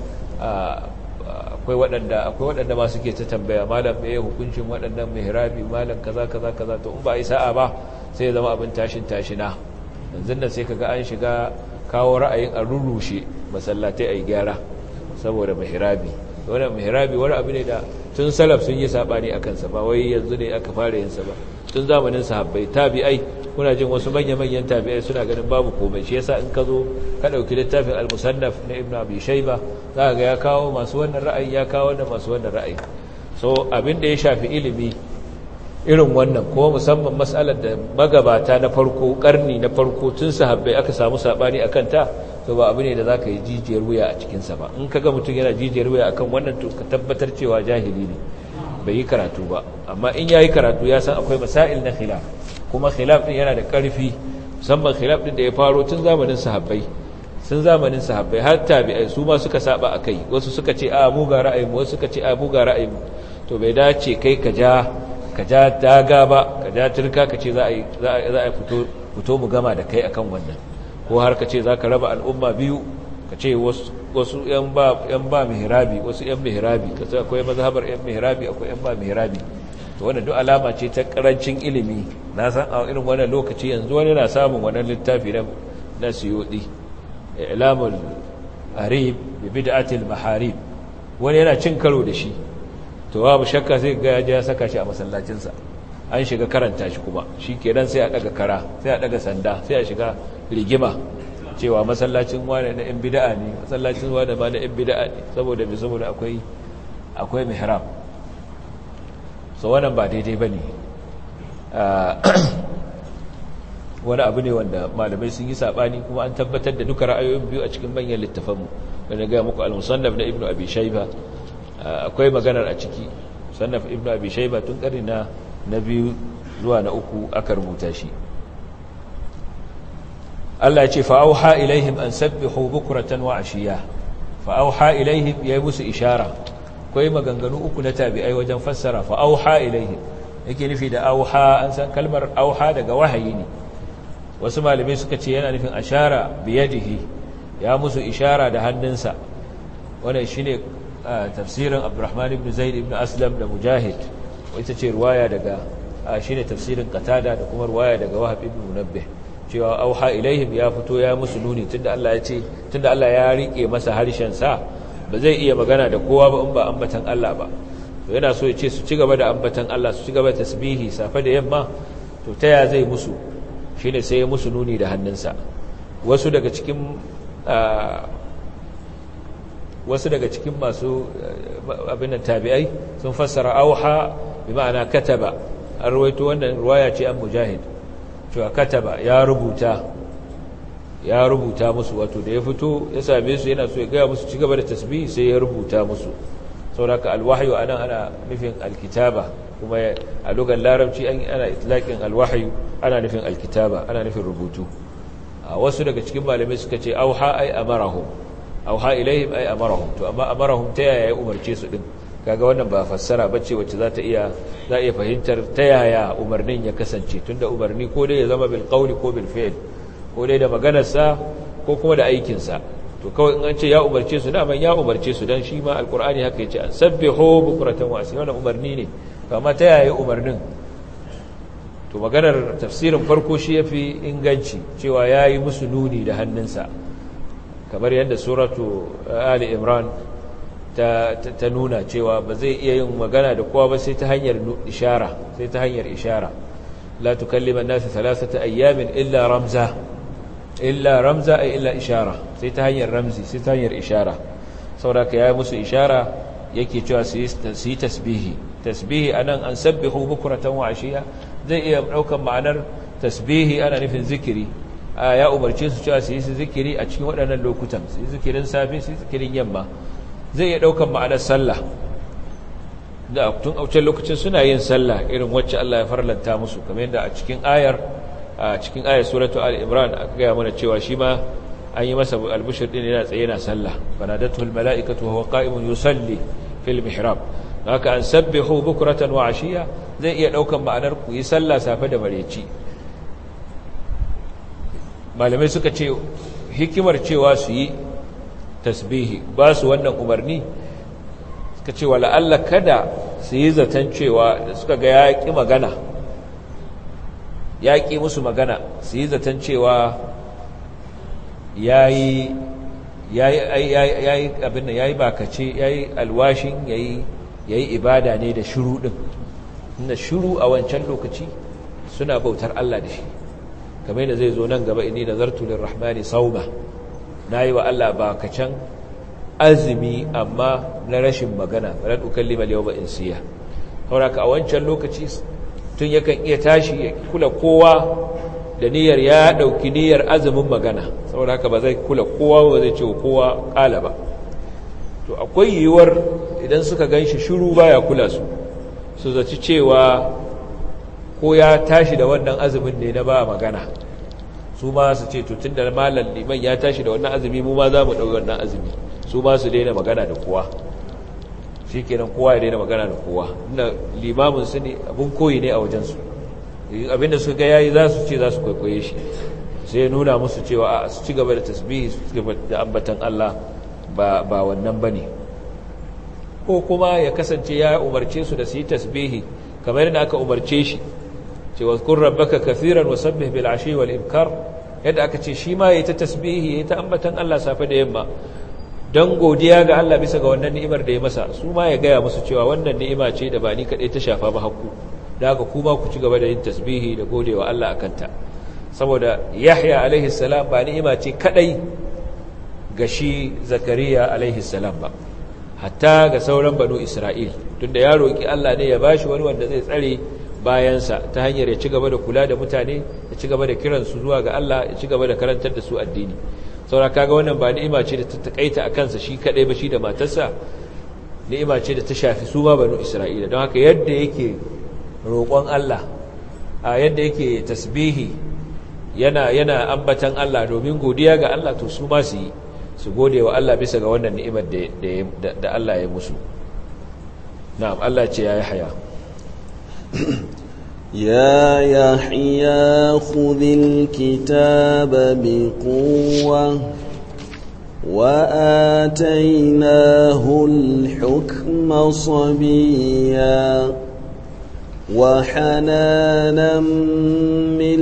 akwai waɗanda akwai waɗanda ma suke ta tambaya malam me hukuncin waɗannan mihrabi malam kaza kaza kaza to in ba yi sa'a ba sai ya zama abin tashin tashina yanzu nan sai kaga an shiga kawo ra'ayin a rurrushe masallatai ai gyara saboda mihrabi wannan mihrabi wani abu ne da tun salaf sun yi sabani akan sa ba wai yanzu ne aka fara yin sa ba tun zamanin sahabbai tabi'ai kuna jin wasu manya-manyan tabi'ai suna ganin babu komai shi yasa in ka zo ka dauki littafin al-musannaf na ibnu abi shayba za ga ya kawo masu wannan ra'ayi ya kawo wannan masu wannan ra'ayi so abin da ya shafi ilimi irin wannan ko musamman mas'alar da magabata na farko karni na farko tun sahabbai aka samu sabani akan ta to ba abu ne da zaka yi jijiyar wuya a cikin sa ba in kaga mutum yana jijiyar wuya akan wannan to ka tabbatar cewa jahili ne bai yi karatu ba amma in yayi karatu ya san akwai masail na khilaf kuma khilaf din yana da ƙarfi musamman khilaf din da ya faro tun zamanin sahabbai sun zamanin sahabbai har tabi'ai su ma suka saba akai wasu suka ce a mu ga ra'ayin wasu suka ce a mu ga ra'ayin to bai dace kai ka ja ka ja daga ba ka ja turka ka ce za a yi za a fito fito mu gama da kai akan wannan ko har ka ce za ka raba al'umma biyu ka ce wasu wasu yan ba yan ba mihrabi wasu yan mihrabi ka ce akwai mazhabar yan mihrabi akwai yan ba mihrabi to wannan duk alama ce ta karancin ilimi na san a irin wannan lokaci yanzu wani na samun wannan littafi na na Suyuti I'lamul Arib bi bid'atil maharib wani yana cin karo da shi to babu shakka sai ga ya saka shi a masallacin sa an shiga karanta shi kuma shikenan sai a daga kara sai a daga sanda sai a shiga rigima cewa masallacin wani na in bid'a ne masallacin wani ma na in bid'a ne saboda me saboda akwai akwai mihrab so wannan ba daidai ba ne wani abu ne wanda malamai sun yi saɓani kuma an tabbatar da duka ra'ayoyin biyu a cikin manyan littafanmu wanda gaya muku al-musannaf na ibnu abi shayba akwai maganar a ciki musannaf ibnu abi shayba tun ƙarni na na biyu zuwa na uku aka rubuta shi Allah ya ce fa auha ilaihim an sabbihu bukratan wa ashiya fa auha ilaihim yayi musu ishara akwai maganganu uku na tabi'ai wajen fassara fa auha ilaihim yake nufi da auha an san kalmar auha daga wahayi ne wasu malamai suka ce yana nufin ashara biyadihi ya musu ishara da hannunsa wannan shine tafsirin Abdurrahman ibn Zaid ibn Aslam da Mujahid ita ce riwaya daga shine tafsirin Qatada da kuma riwaya daga Wahab ibn Munabbih cewa auha ilaihim ya fito ya musu nuni tunda Allah ya ce tunda Allah ya rike masa harshen sa ba zai iya magana da kowa ba in ba ambatan Allah ba to yana so ya ce su ci gaba da ambatan Allah su ci gaba da tasbihi safe da yamma to taya zai musu shine sai ya musu nuni da hannunsa wasu daga cikin wasu daga cikin masu abin tabi'ai sun fassara auha bi ma'ana kataba an rawaito wannan riwaya ce an Mujahid cewa kataba ya rubuta ya rubuta musu wato da ya fito ya same su yana so ya gaya musu cigaba da tasbih sai ya rubuta musu sauraka alwahyu anan ana nufin alkitaba kuma a lugar larabci ana itlaqin alwahyu ana nufin alkitaba ana nufin rubutu a wasu daga cikin malamai suka ce auha ay amarahum auha ilaihim ay amarahum to amma amarahum ta yaya ya umarce su din kaga wannan ba fassara bace wacce za ta iya za iya fahimtar ta yaya umarnin ya kasance tunda umarni ko dai ya zama bil qawli ko bil fi'l ko dai da maganarsa ko kuma da aikinsa to kawai in an ce ya umarce su daman ya umarce su dan shi ma alqur'ani haka yace an sabbihu bukratan wa asila wannan umarni ne amma ta yaya umarnin to maganar tafsirin farko shi yafi inganci cewa yayi musu nuni da hannunsa kamar yadda suratu ali imran ta ta nuna cewa ba zai iya yin magana da kowa ba sai ta hanyar ishara sai ta hanyar ishara la tukallima an-nas thalathata ayyamin illa ramza illa ramza ay illa ishara sai ta hanyar ramzi sai ta hanyar ishara saboda ya yi musu ishara yake cewa su yi tasbihi tasbihi anan an sabbihu bukratan wa ashiya zai iya daukan ma'anar tasbihi ana nufin zikiri ya umarce su cewa su yi zikiri a cikin waɗannan lokutan su yi zikirin safe su yi zikirin yamma zai iya daukan ma'anar sallah da tun a wancan lokacin suna yin sallah irin wacce Allah ya farlanta musu kamar yadda a cikin ayar a cikin ayar suratu al-imran aka gaya mana cewa shi ma an yi masa albishir din yana tsaye yana sallah fanadatul mala'ikatu wa huwa qa'imun yusalli fil mihrab haka an sabbihu bukratan wa ashiya zai iya daukan ma'anar ku yi sallah safe da mareci malamai suka ce hikimar cewa su yi tasbihi ba su wannan umarni suka ce wala Allah kada su yi zaton cewa da suka ga yaƙi magana yaƙi musu magana su yi zaton cewa yayi yayi abin da yayi bakace yayi alwashin yayi yayi ibada ne da shiru din inda shiru a wancan lokaci suna bautar Allah da shi kamar yadda zai zo nan gaba inni nazartu lirrahmani sawma nayi wa Allah bakacen azumi amma na rashin magana ran ukallima al-yawma insiya sauraka a wancan lokaci tun yakan iya tashi ya kula kowa da niyyar ya dauki niyyar azumin magana saboda haka ba zai kula kowa ba zai ce kowa kala ba to akwai yiwuwar idan suka ganshi shiru baya kula su su zaci cewa ko ya tashi da wannan azumin ne na ba magana su ma su ce to tunda malam liman ya tashi da wannan azumi mu ma za mu dauki wannan azumi su ma su daina magana da kowa shikenan kowa ya daina magana da kowa inda limamin su ne abun koyi ne a wajen su abinda su ga yayi za su ce za su kwaikwaye shi sai nuna musu cewa a su ci gaba da tasbihi su ci gaba da ambatan Allah ba ba wannan bane ko kuma ya kasance ya umarce su da su yi tasbihi kamar yadda aka umarce shi cewa zkur rabbaka kaseeran wasabbih bil ashi wal ibkar yadda aka ce shi ma yayi ta tasbihi yayi ta ambatan Allah safe da yamma dan godiya ga Allah bisa ga wannan ni'imar da ya masa su ma ya gaya musu cewa wannan ni'ima ce da ba ni kadai ta shafa ba hakku da haka kuma ku ci gaba da yin tasbihi da godewa Allah akan ta saboda Yahya alaihi salam ba ni'ima ce kadai ga shi Zakariya alaihi salam ba hatta ga sauran banu Isra'il tunda ya roki Allah ne ya bashi wani wanda zai tsare bayansa ta hanyar ya ci gaba da kula da mutane ya ci gaba da kiransu zuwa ga Allah ya ci gaba da karantar da su addini saboda kaga wannan ba ni'ima ce da ta takaita akan sa shi kadai ba shi da matarsa ni'ima ce da ta shafi su ma banu Isra'ila don haka yadda yake roƙon Allah a yadda yake tasbihi yana yana ambatan Allah domin godiya ga Allah to su ma su yi su gode wa Allah bisa ga wannan ni'imar da da Allah ya musu na'am Allah ce ya Yahya
يا يحيى خذ الكتاب بقوة وآتيناه الحكم صبيا وحنانا من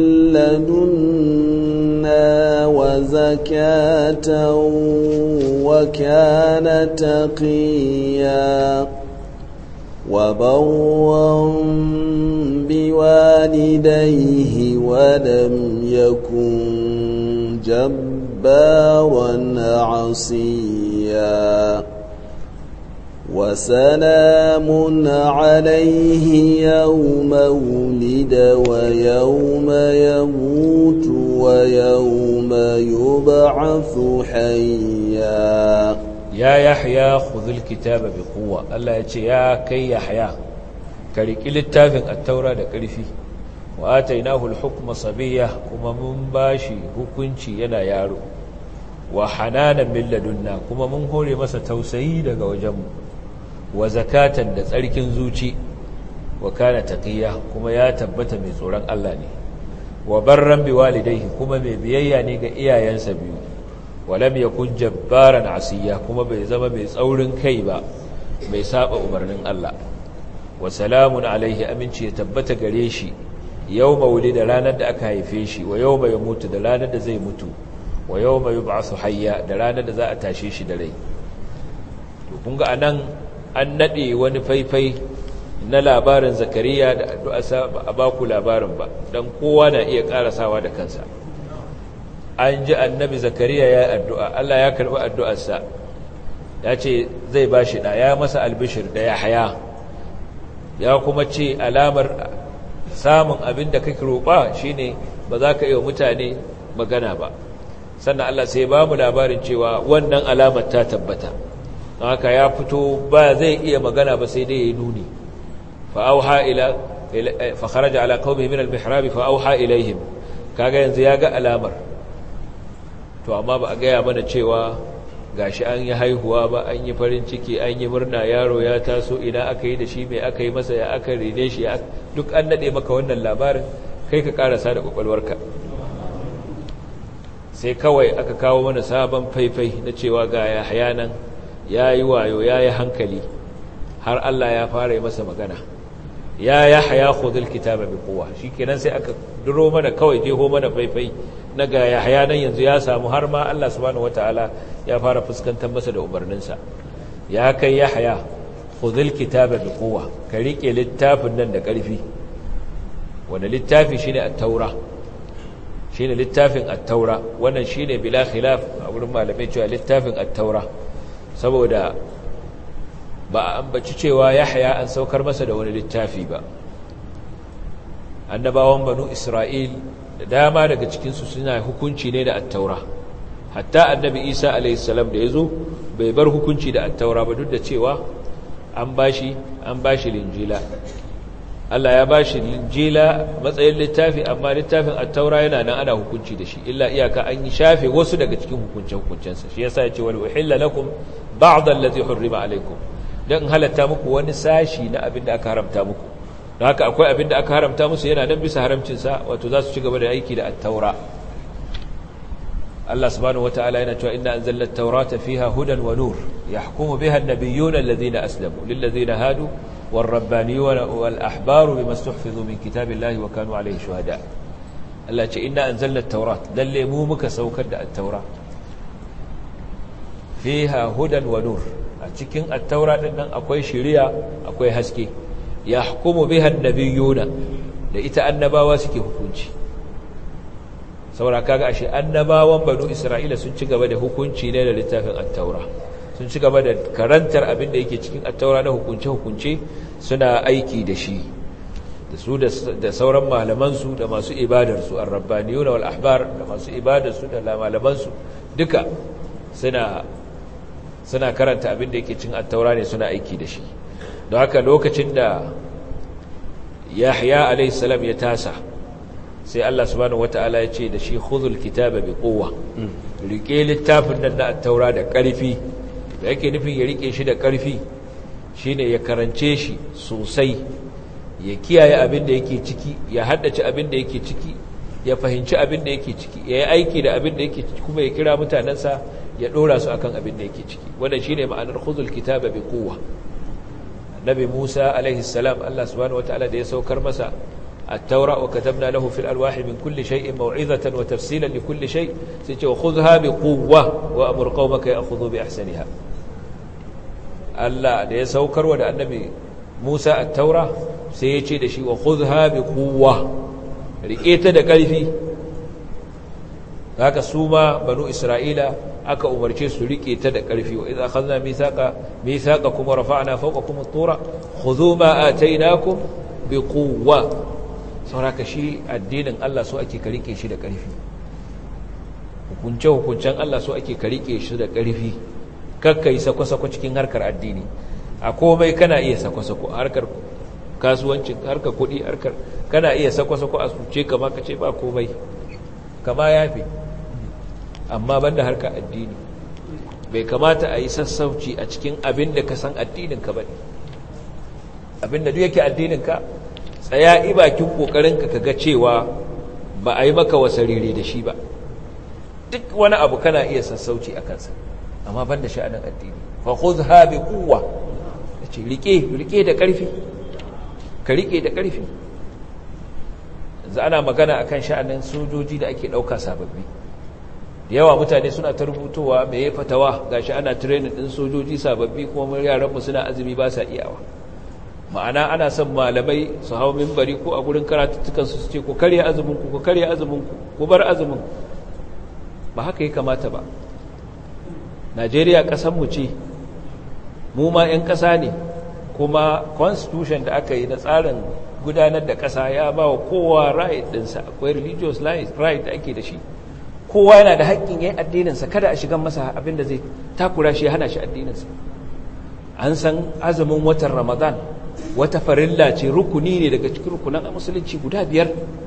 لدنا وزكاة وكان تقيا وبرا بوالديه ولم يكن جبارا عصيا وسلام عليه يوم ولد ويوم يموت ويوم يبعث حيا
ya yahya khudhul kitaba biquwwa Allah yace ya kai yahya ka riki littafin at-taura da ƙarfi wa atainahu al-hukma sabiyya kuma mun bashi hukunci yana yaro wa hananan min ladunna kuma mun hore masa tausayi daga wajenmu wa zakatan da tsarkin zuci wa kana taqiya kuma ya tabbata mai tsoron Allah ne wa barran biwalidayhi kuma mai biyayya ne ga iyayensa biyu walam yakun jabbaran asiya kuma bai zama mai tsaurin kai ba mai saba umarnin Allah wa salamun alaihi aminci ya tabbata gare shi yawma wulida ranar da aka haife shi wa yawma yamutu da ranar da zai mutu wa yawma yub'athu hayya da ranar da za a tashe shi da rai to kun ga anan an nade wani faifai na labarin Zakariya da addu'a sa ba a baku labarin ba dan kowa na iya karasawa da kansa an ji annabi Zakariya ya addu'a Allah ya karbi addu'arsa ya ce zai ba shi ɗa ya masa albishir da ya haya ya kuma ce alamar samun abin da kake roƙa shine ba za ka iya mutane magana ba. Sannan Allah sai ba mu labarin cewa wannan alamar ta tabbata, haka ya fito ba zai iya magana ba sai dai ya nuni. fa auha ila fa kharaja ala qaumihi min al-mihrab fa auha ilaihim, kaga yanzu ya ga alamar, to amma ba a gaya mana cewa gashi an yi haihuwa ba, an yi farin ciki, an yi murna, yaro ya taso, ina aka yi da shi, mai aka yi masa, ya aka rene shi, duk an nade maka wannan labarin, kai ka karasa da kwakwalwarka. sai kawai aka kawo mana sabon faifai na cewa ga Yahya nan ya yi wayo, ya yi hankali, har Allah ya fara yi masa magana, ya Yahya khudhul kitaba bi quwwa. Shikenan sai aka duro mana kawai jeho mana faifai na ga Yahya nan yanzu ya samu, har ma Allah subhanahu wataala ya fara fuskantar masa da umarninsa, ya kai Yahya khudhul kitaba bi quwwa, ka rike littafin nan da ƙarfi. wanda littafi shine at-taura, shine littafin at-taura, wannan shine bila khilaf a wurin malamai cewa littafin at-taura, saboda ba a ambaci cewa Yahya an saukar masa da wani littafi ba. Annabawan banu Isra'il da dama daga cikinsu suna hukunci ne da at-taura, hatta annabi Isa alayhi salam da yazo bai bar hukunci da at-taura ba, duk da cewa an bashi an bashi linjila. Allah ya bashi linjila matsayin littafi, amma littafin at-taura yana nan ana hukunci da shi, illa iyaka an yi shafe wasu daga cikin hukunce-hukuncensa. Shi yasa ya ce wal uhilla lakum ba'd allazi hurrima alaykum, dan halatta muku wani sashi na abin da aka haramta muku. Don haka akwai abin da aka haramta musu yana nan bisa haramcinsa, wato za su ci gaba da aiki da at-taura. Allah subhanahu wataala yana cewa inna anzalna at-taurata fiha hudan wa nur yahkumu biha an-nabiyyuna alladhina aslamu lil ladhina hadu والربانيون والأحبار بما استحفظوا من كتاب الله وكانوا عليه شهداء. الله يقول إنا أنزلنا التوراة للي مومك سوكد التوراة فيها هدى ونور. أتكين التوراة لأن أكوي شريعة أكوي هسكي يحكم بها النبيون لإتا النباوة سكي hukunci. saboda kaga ashe annabawan banu Isra'ila sun ci gaba da hukunci ne da littafin at-taura, sun ci gaba da karantar abin da yake cikin at-taura na hukunce-hukunce, suna aiki da shi, da su da sauran malamansu da masu ibadarsu, ar-rabbaniyun wal ahbar, da masu ibadarsu da malamansu duka suna suna karanta abin da yake cikin at-taura ne, suna aiki da shi. Don haka lokacin da Yahya alayhi salam ya tasa, sai Allah subhanahu wataala ya ce da shi khudhul kitaba bi quwwa, rike littafin nan na at-taura da ƙarfi. da yake nufin ya rike shi da ƙarfi shine ya karance shi sosai, ya kiyaye abin da yake ciki, ya haddace abin da yake ciki, ya fahimci abin da yake ciki, ya yi aiki da abin da yake ciki, kuma ya kira mutanensa ya dora su akan abin da yake ciki. Wannan shine ma'anar khudhul kitaba bi quwwa. Nabi Musa alaihi salam, Allah subhanahu wataala da ya saukar masa at-taura wa katabna lahu fil alwahi min kulli shay'in maw'izatan wa tafsilan li kulli shay, sai ce khudhha bi quwwa wa amur qaumaka ya'khudhu bi ahsaniha. Allah da ya saukarwa da annabi Musa at-taura sai ya ce da shi wa khudhha bi quwwa, rike ta da ƙarfi. haka su ma banu Isra'ila aka umarce su rike ta da ƙarfi. wa idza akhadna mithaqa mithaqakum wa rafa'na fawqakum at-tura khudhu ma atainakum bi quwwa. sauraka shi addinin Allah so ake ka rike shi da ƙarfi, hukunce hukuncen Allah so ake ka rike shi da ƙarfi, kakka yi sako-sako cikin harkar addini. A komai kana iya sako-sako, harkar kasuwancin, harkar kuɗi, harkar kana iya sako-sako a suce kama ka ce ba komai, kama yafi. Amma banda harkar addini bai kamata a yi sassauci a cikin abin da ka san addininka ba ne. Abin da duk yake addininka, tsaya ibakin ƙoƙarinka ka ga cewa ba a yi maka wasarere da shi ba. Duk wani abu kana iya sassauci a kansa, amma ban da sha'anin addini. fa khudha bi quwwa, yace rike rike da ƙarfi, ka rike da ƙarfi. Yanzu ana magana akan sha'anin sojoji da ake ɗauka sababbi. Yawa mutane suna ta rubutowa me ya fatawa, gashi ana training din sojoji sababbi kuma yaran mu suna azumi ba sa iyawa. Ma'ana ana son malamai su hawo minbari ko a gurin karatuttukan su su ce ku karya azumin ku ku karya azumin ku ku bar azumin. Ba haka ya kamata ba. Najeriya ƙasar mu ce, mu ma 'yan ƙasa ne, kuma constitution da aka yi na tsarin gudanar da ƙasa ya ba wa kowa right ɗinsa, akwai religious right da ake da shi, kowa yana da haƙƙin yin addininsa, kada a shiga masa abin da zai takura shi ya hana shi addininsa. An san azumin watan Ramadan wata farilla ce, rukuni ne daga cikin rukunan musulunci guda biyar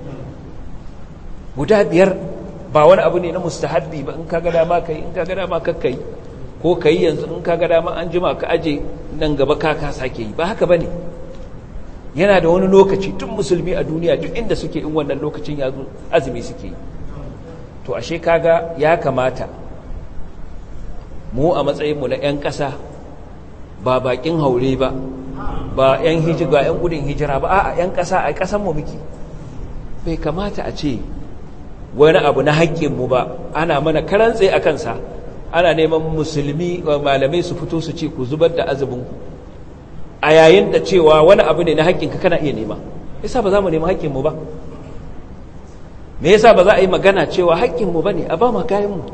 guda biyar ba wani abu ne na mustahabbi ba, in ka ga dama kai, in ka ga dama kakkai, ko kai yanzu, in ka ga dama an jima ka aje nan gaba ka ka sake yi, ba haka bane. Yana da wani lokaci, tun musulmi a duniya duk inda suke, in wannan lokacin ya zo azumi suke yi. To ashe kaga ya kamata mu a matsayinmu na 'yan ƙasa, ba bakin haure ba, ba 'yan hijira, 'yan gudun hijira ba, a'a 'yan ƙasa, a ƙasanmu muke. Bai kamata a ce wani abu na haƙƙinmu ba ana mana karantse a kansa, ana neman musulmi malamai su fito su ce ku zubar da azuminku, a yayin da cewa wani abu ne na haƙƙinka kana iya nema. Yasa ba za mu nema haƙƙinmu ba? Me yasa ba za a yi magana cewa haƙƙinmu ba ne a ba ma kayanmu?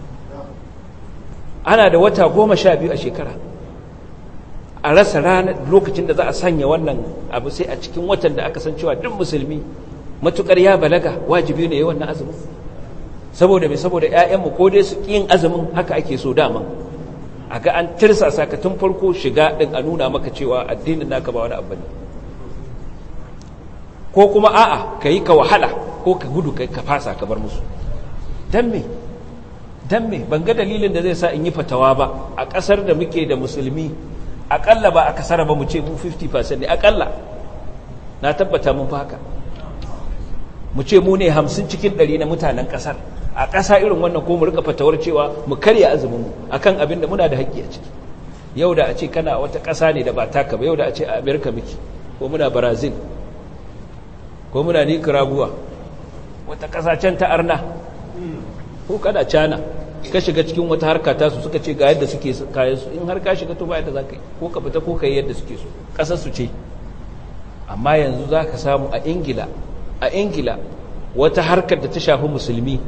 Ana da wata goma sha biyu a shekara, a rasa ranar lokacin da za a sanya wannan abu sai a cikin watan da aka san cewa duk musulmi matukar ya balaga wajibi ne yi wannan azumin. Saboda mai, saboda 'ya'yanmu ko dai su ƙin azumin, haka ake so daman a ga an tirsa sakatun farko shiga ɗin, a nuna maka cewa addinin naka ba wani abu ne, ko kuma a'a ka yi ka wahala ko ka gudu ka fasa ka bar musu. Dan me dan me ban ga dalilin da zai sa in yi fatawa ba a ƙasar da muke da musulmi aƙalla ba a kasara ba, mu ce mu fifty percent ne aƙalla, na tabbata mun fa haka, mu ce mu ne hamsin cikin ɗari na mutanen ƙasar a ƙasa irin wannan, ko mu rika fatawar cewa mu karya azumin mu akan abin da muna da haƙƙi a ciki. Yau da a ce kana wata ƙasa ne da ba taka ba, yau da a ce a Amerika miki, ko muna Brazil, ko muna Nicaragua, wata ƙasa can ta arna, ko kada China, ka shiga cikin wata harka ta su suka ce ga yadda suke kayan su, in har ka shiga to ba yadda za ka yi, ko ka fita ko ka yi yadda suke so, ƙasar su ce. Amma yanzu za ka samu a Ingila a Ingila wata harkar da ta shafi musulmi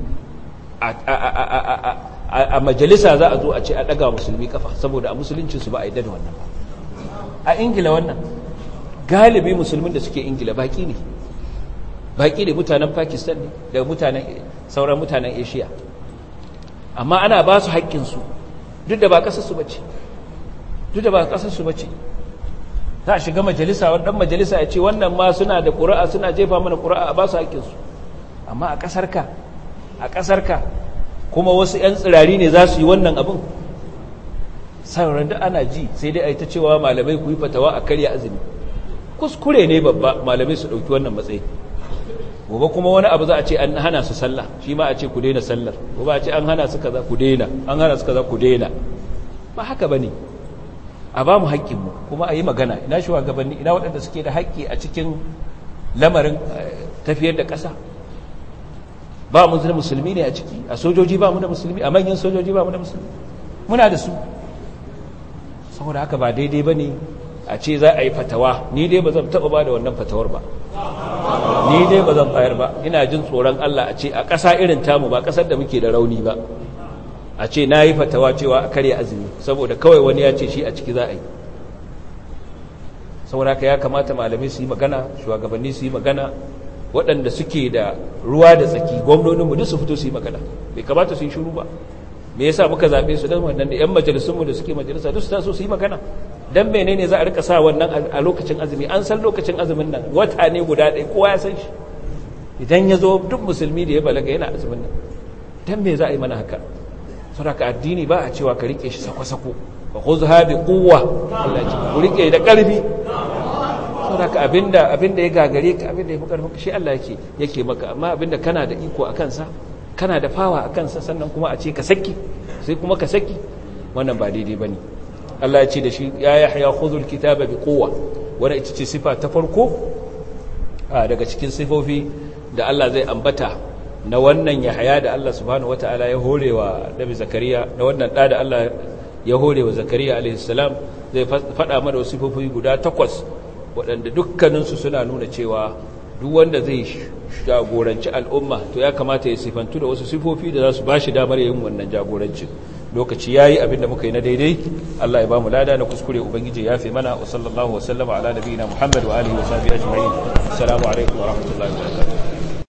a majalisa za a zo a ce a ɗaga musulmi kafa, saboda a musuluncinsu ba a yi da wannan ba. A Ingila wannan galibi musulmin da suke Ingila baki ne, baki ne, mutanen Pakistan ne da mutanen sauran mutanen Asia, amma ana ba su haƙƙinsu duk da ba ƙasarsu ba ce, duk da ba ƙasarsu ba ce. Za a shiga majalisa, wannan majalisa ya ce wannan ma suna da ƙura'a, suna jefa mana ƙura'a, a ba su haƙƙinsu. Amma a ƙasarka, a ƙasarka kuma wasu 'yan tsirari ne za su yi wannan abin, sauran da ana ji, sai dai a yi ta cewa malamai ku yi fatawa a karya azumi. Kuskure ne babba malamai su ɗauki wannan matsayi. Gobe kuma wani abu za a ce an hana su sallah, shi ma a ce ku daina sallar. Gobe a ce an hana su kaza ku daina, an hana su kaza ku daina. Ba haka ba ne. A ba mu haƙƙinmu kuma a yi magana. Ina shugabanni, ina waɗanda suke da haƙƙi a cikin lamarin tafiyar da ƙasa. Ba mu da musulmi ne a ciki, a sojoji ba mu da musulmi, a manyan sojoji ba mu da musulmi. Muna da su. Saboda haka ba daidai ba ne a ce za a yi fatawa. Ni dai ba zan taɓa ba da wannan fatawar ba. Ni dai ba zan bayar ba. Ina jin tsoron Allah a ce a ƙasa irin tamu, ba ƙasar da muke da rauni ba, a ce na yi fatawa cewa a karya azumi saboda kawai wani ya ce shi a ciki za a yi. Saboda haka ya kamata malamai su yi magana, shugabanni su yi magana, waɗanda suke da ruwa da tsaki, gwamnoninmu duk su fito su yi magana. Bai kamata su yi shiru ba. Me yasa muka zaɓe su don wannan da 'yan majalisunmu da suke majalisa duk su taso su yi magana. Dan menene za a rika sa wannan a lokacin azumi? An san lokacin azumin nan wata ne guda ɗaya, kowa ya san shi. Idan ya zo duk musulmi da ya balaga yana azumin nan. Dan me za a yi mana haka? Saboda addini ba a cewa ka rike shi sako-sako. Ka khuzha bi quwwa, Allah ya ce ku rike da ƙarfi. Saboda abinda abinda ya gagare ka, abinda ya fi ƙarfin ka, shi Allah yake yake maka. Amma abinda kana da iko a kansa, kana da fawa a kansa, sannan kuma a ce ka saki, sai kuma ka saki, wannan ba daidai bane. Allah ya ce da shi ya Yahya khudhul kitaba bi quwwa. Wannan ita ce sifa ta farko daga cikin sifofi da Allah zai ambata na wannan Yahya da Allah subhanahu wataala ya horewa Nabi Zakariya, na wannan da da Allah ya horewa Zakariya alaihi salam. Zai faɗa mana wasu sifofi guda takwas waɗanda dukkaninsu suna nuna cewa duk wanda zai jagoranci al'umma to ya kamata ya sifantu da wasu sifofi da za su ba shi damar yin wannan jagorancin. lokaci yayi abinda muka yi na daidai Allah ya ba mu lada na kuskure ubangiji ya fi mana wa sallallahu wa sallama ala nabiyina Muhammad wa alihi wa sahbihi ajma'in assalamu alaikum wa rahmatullahi wa barakatuh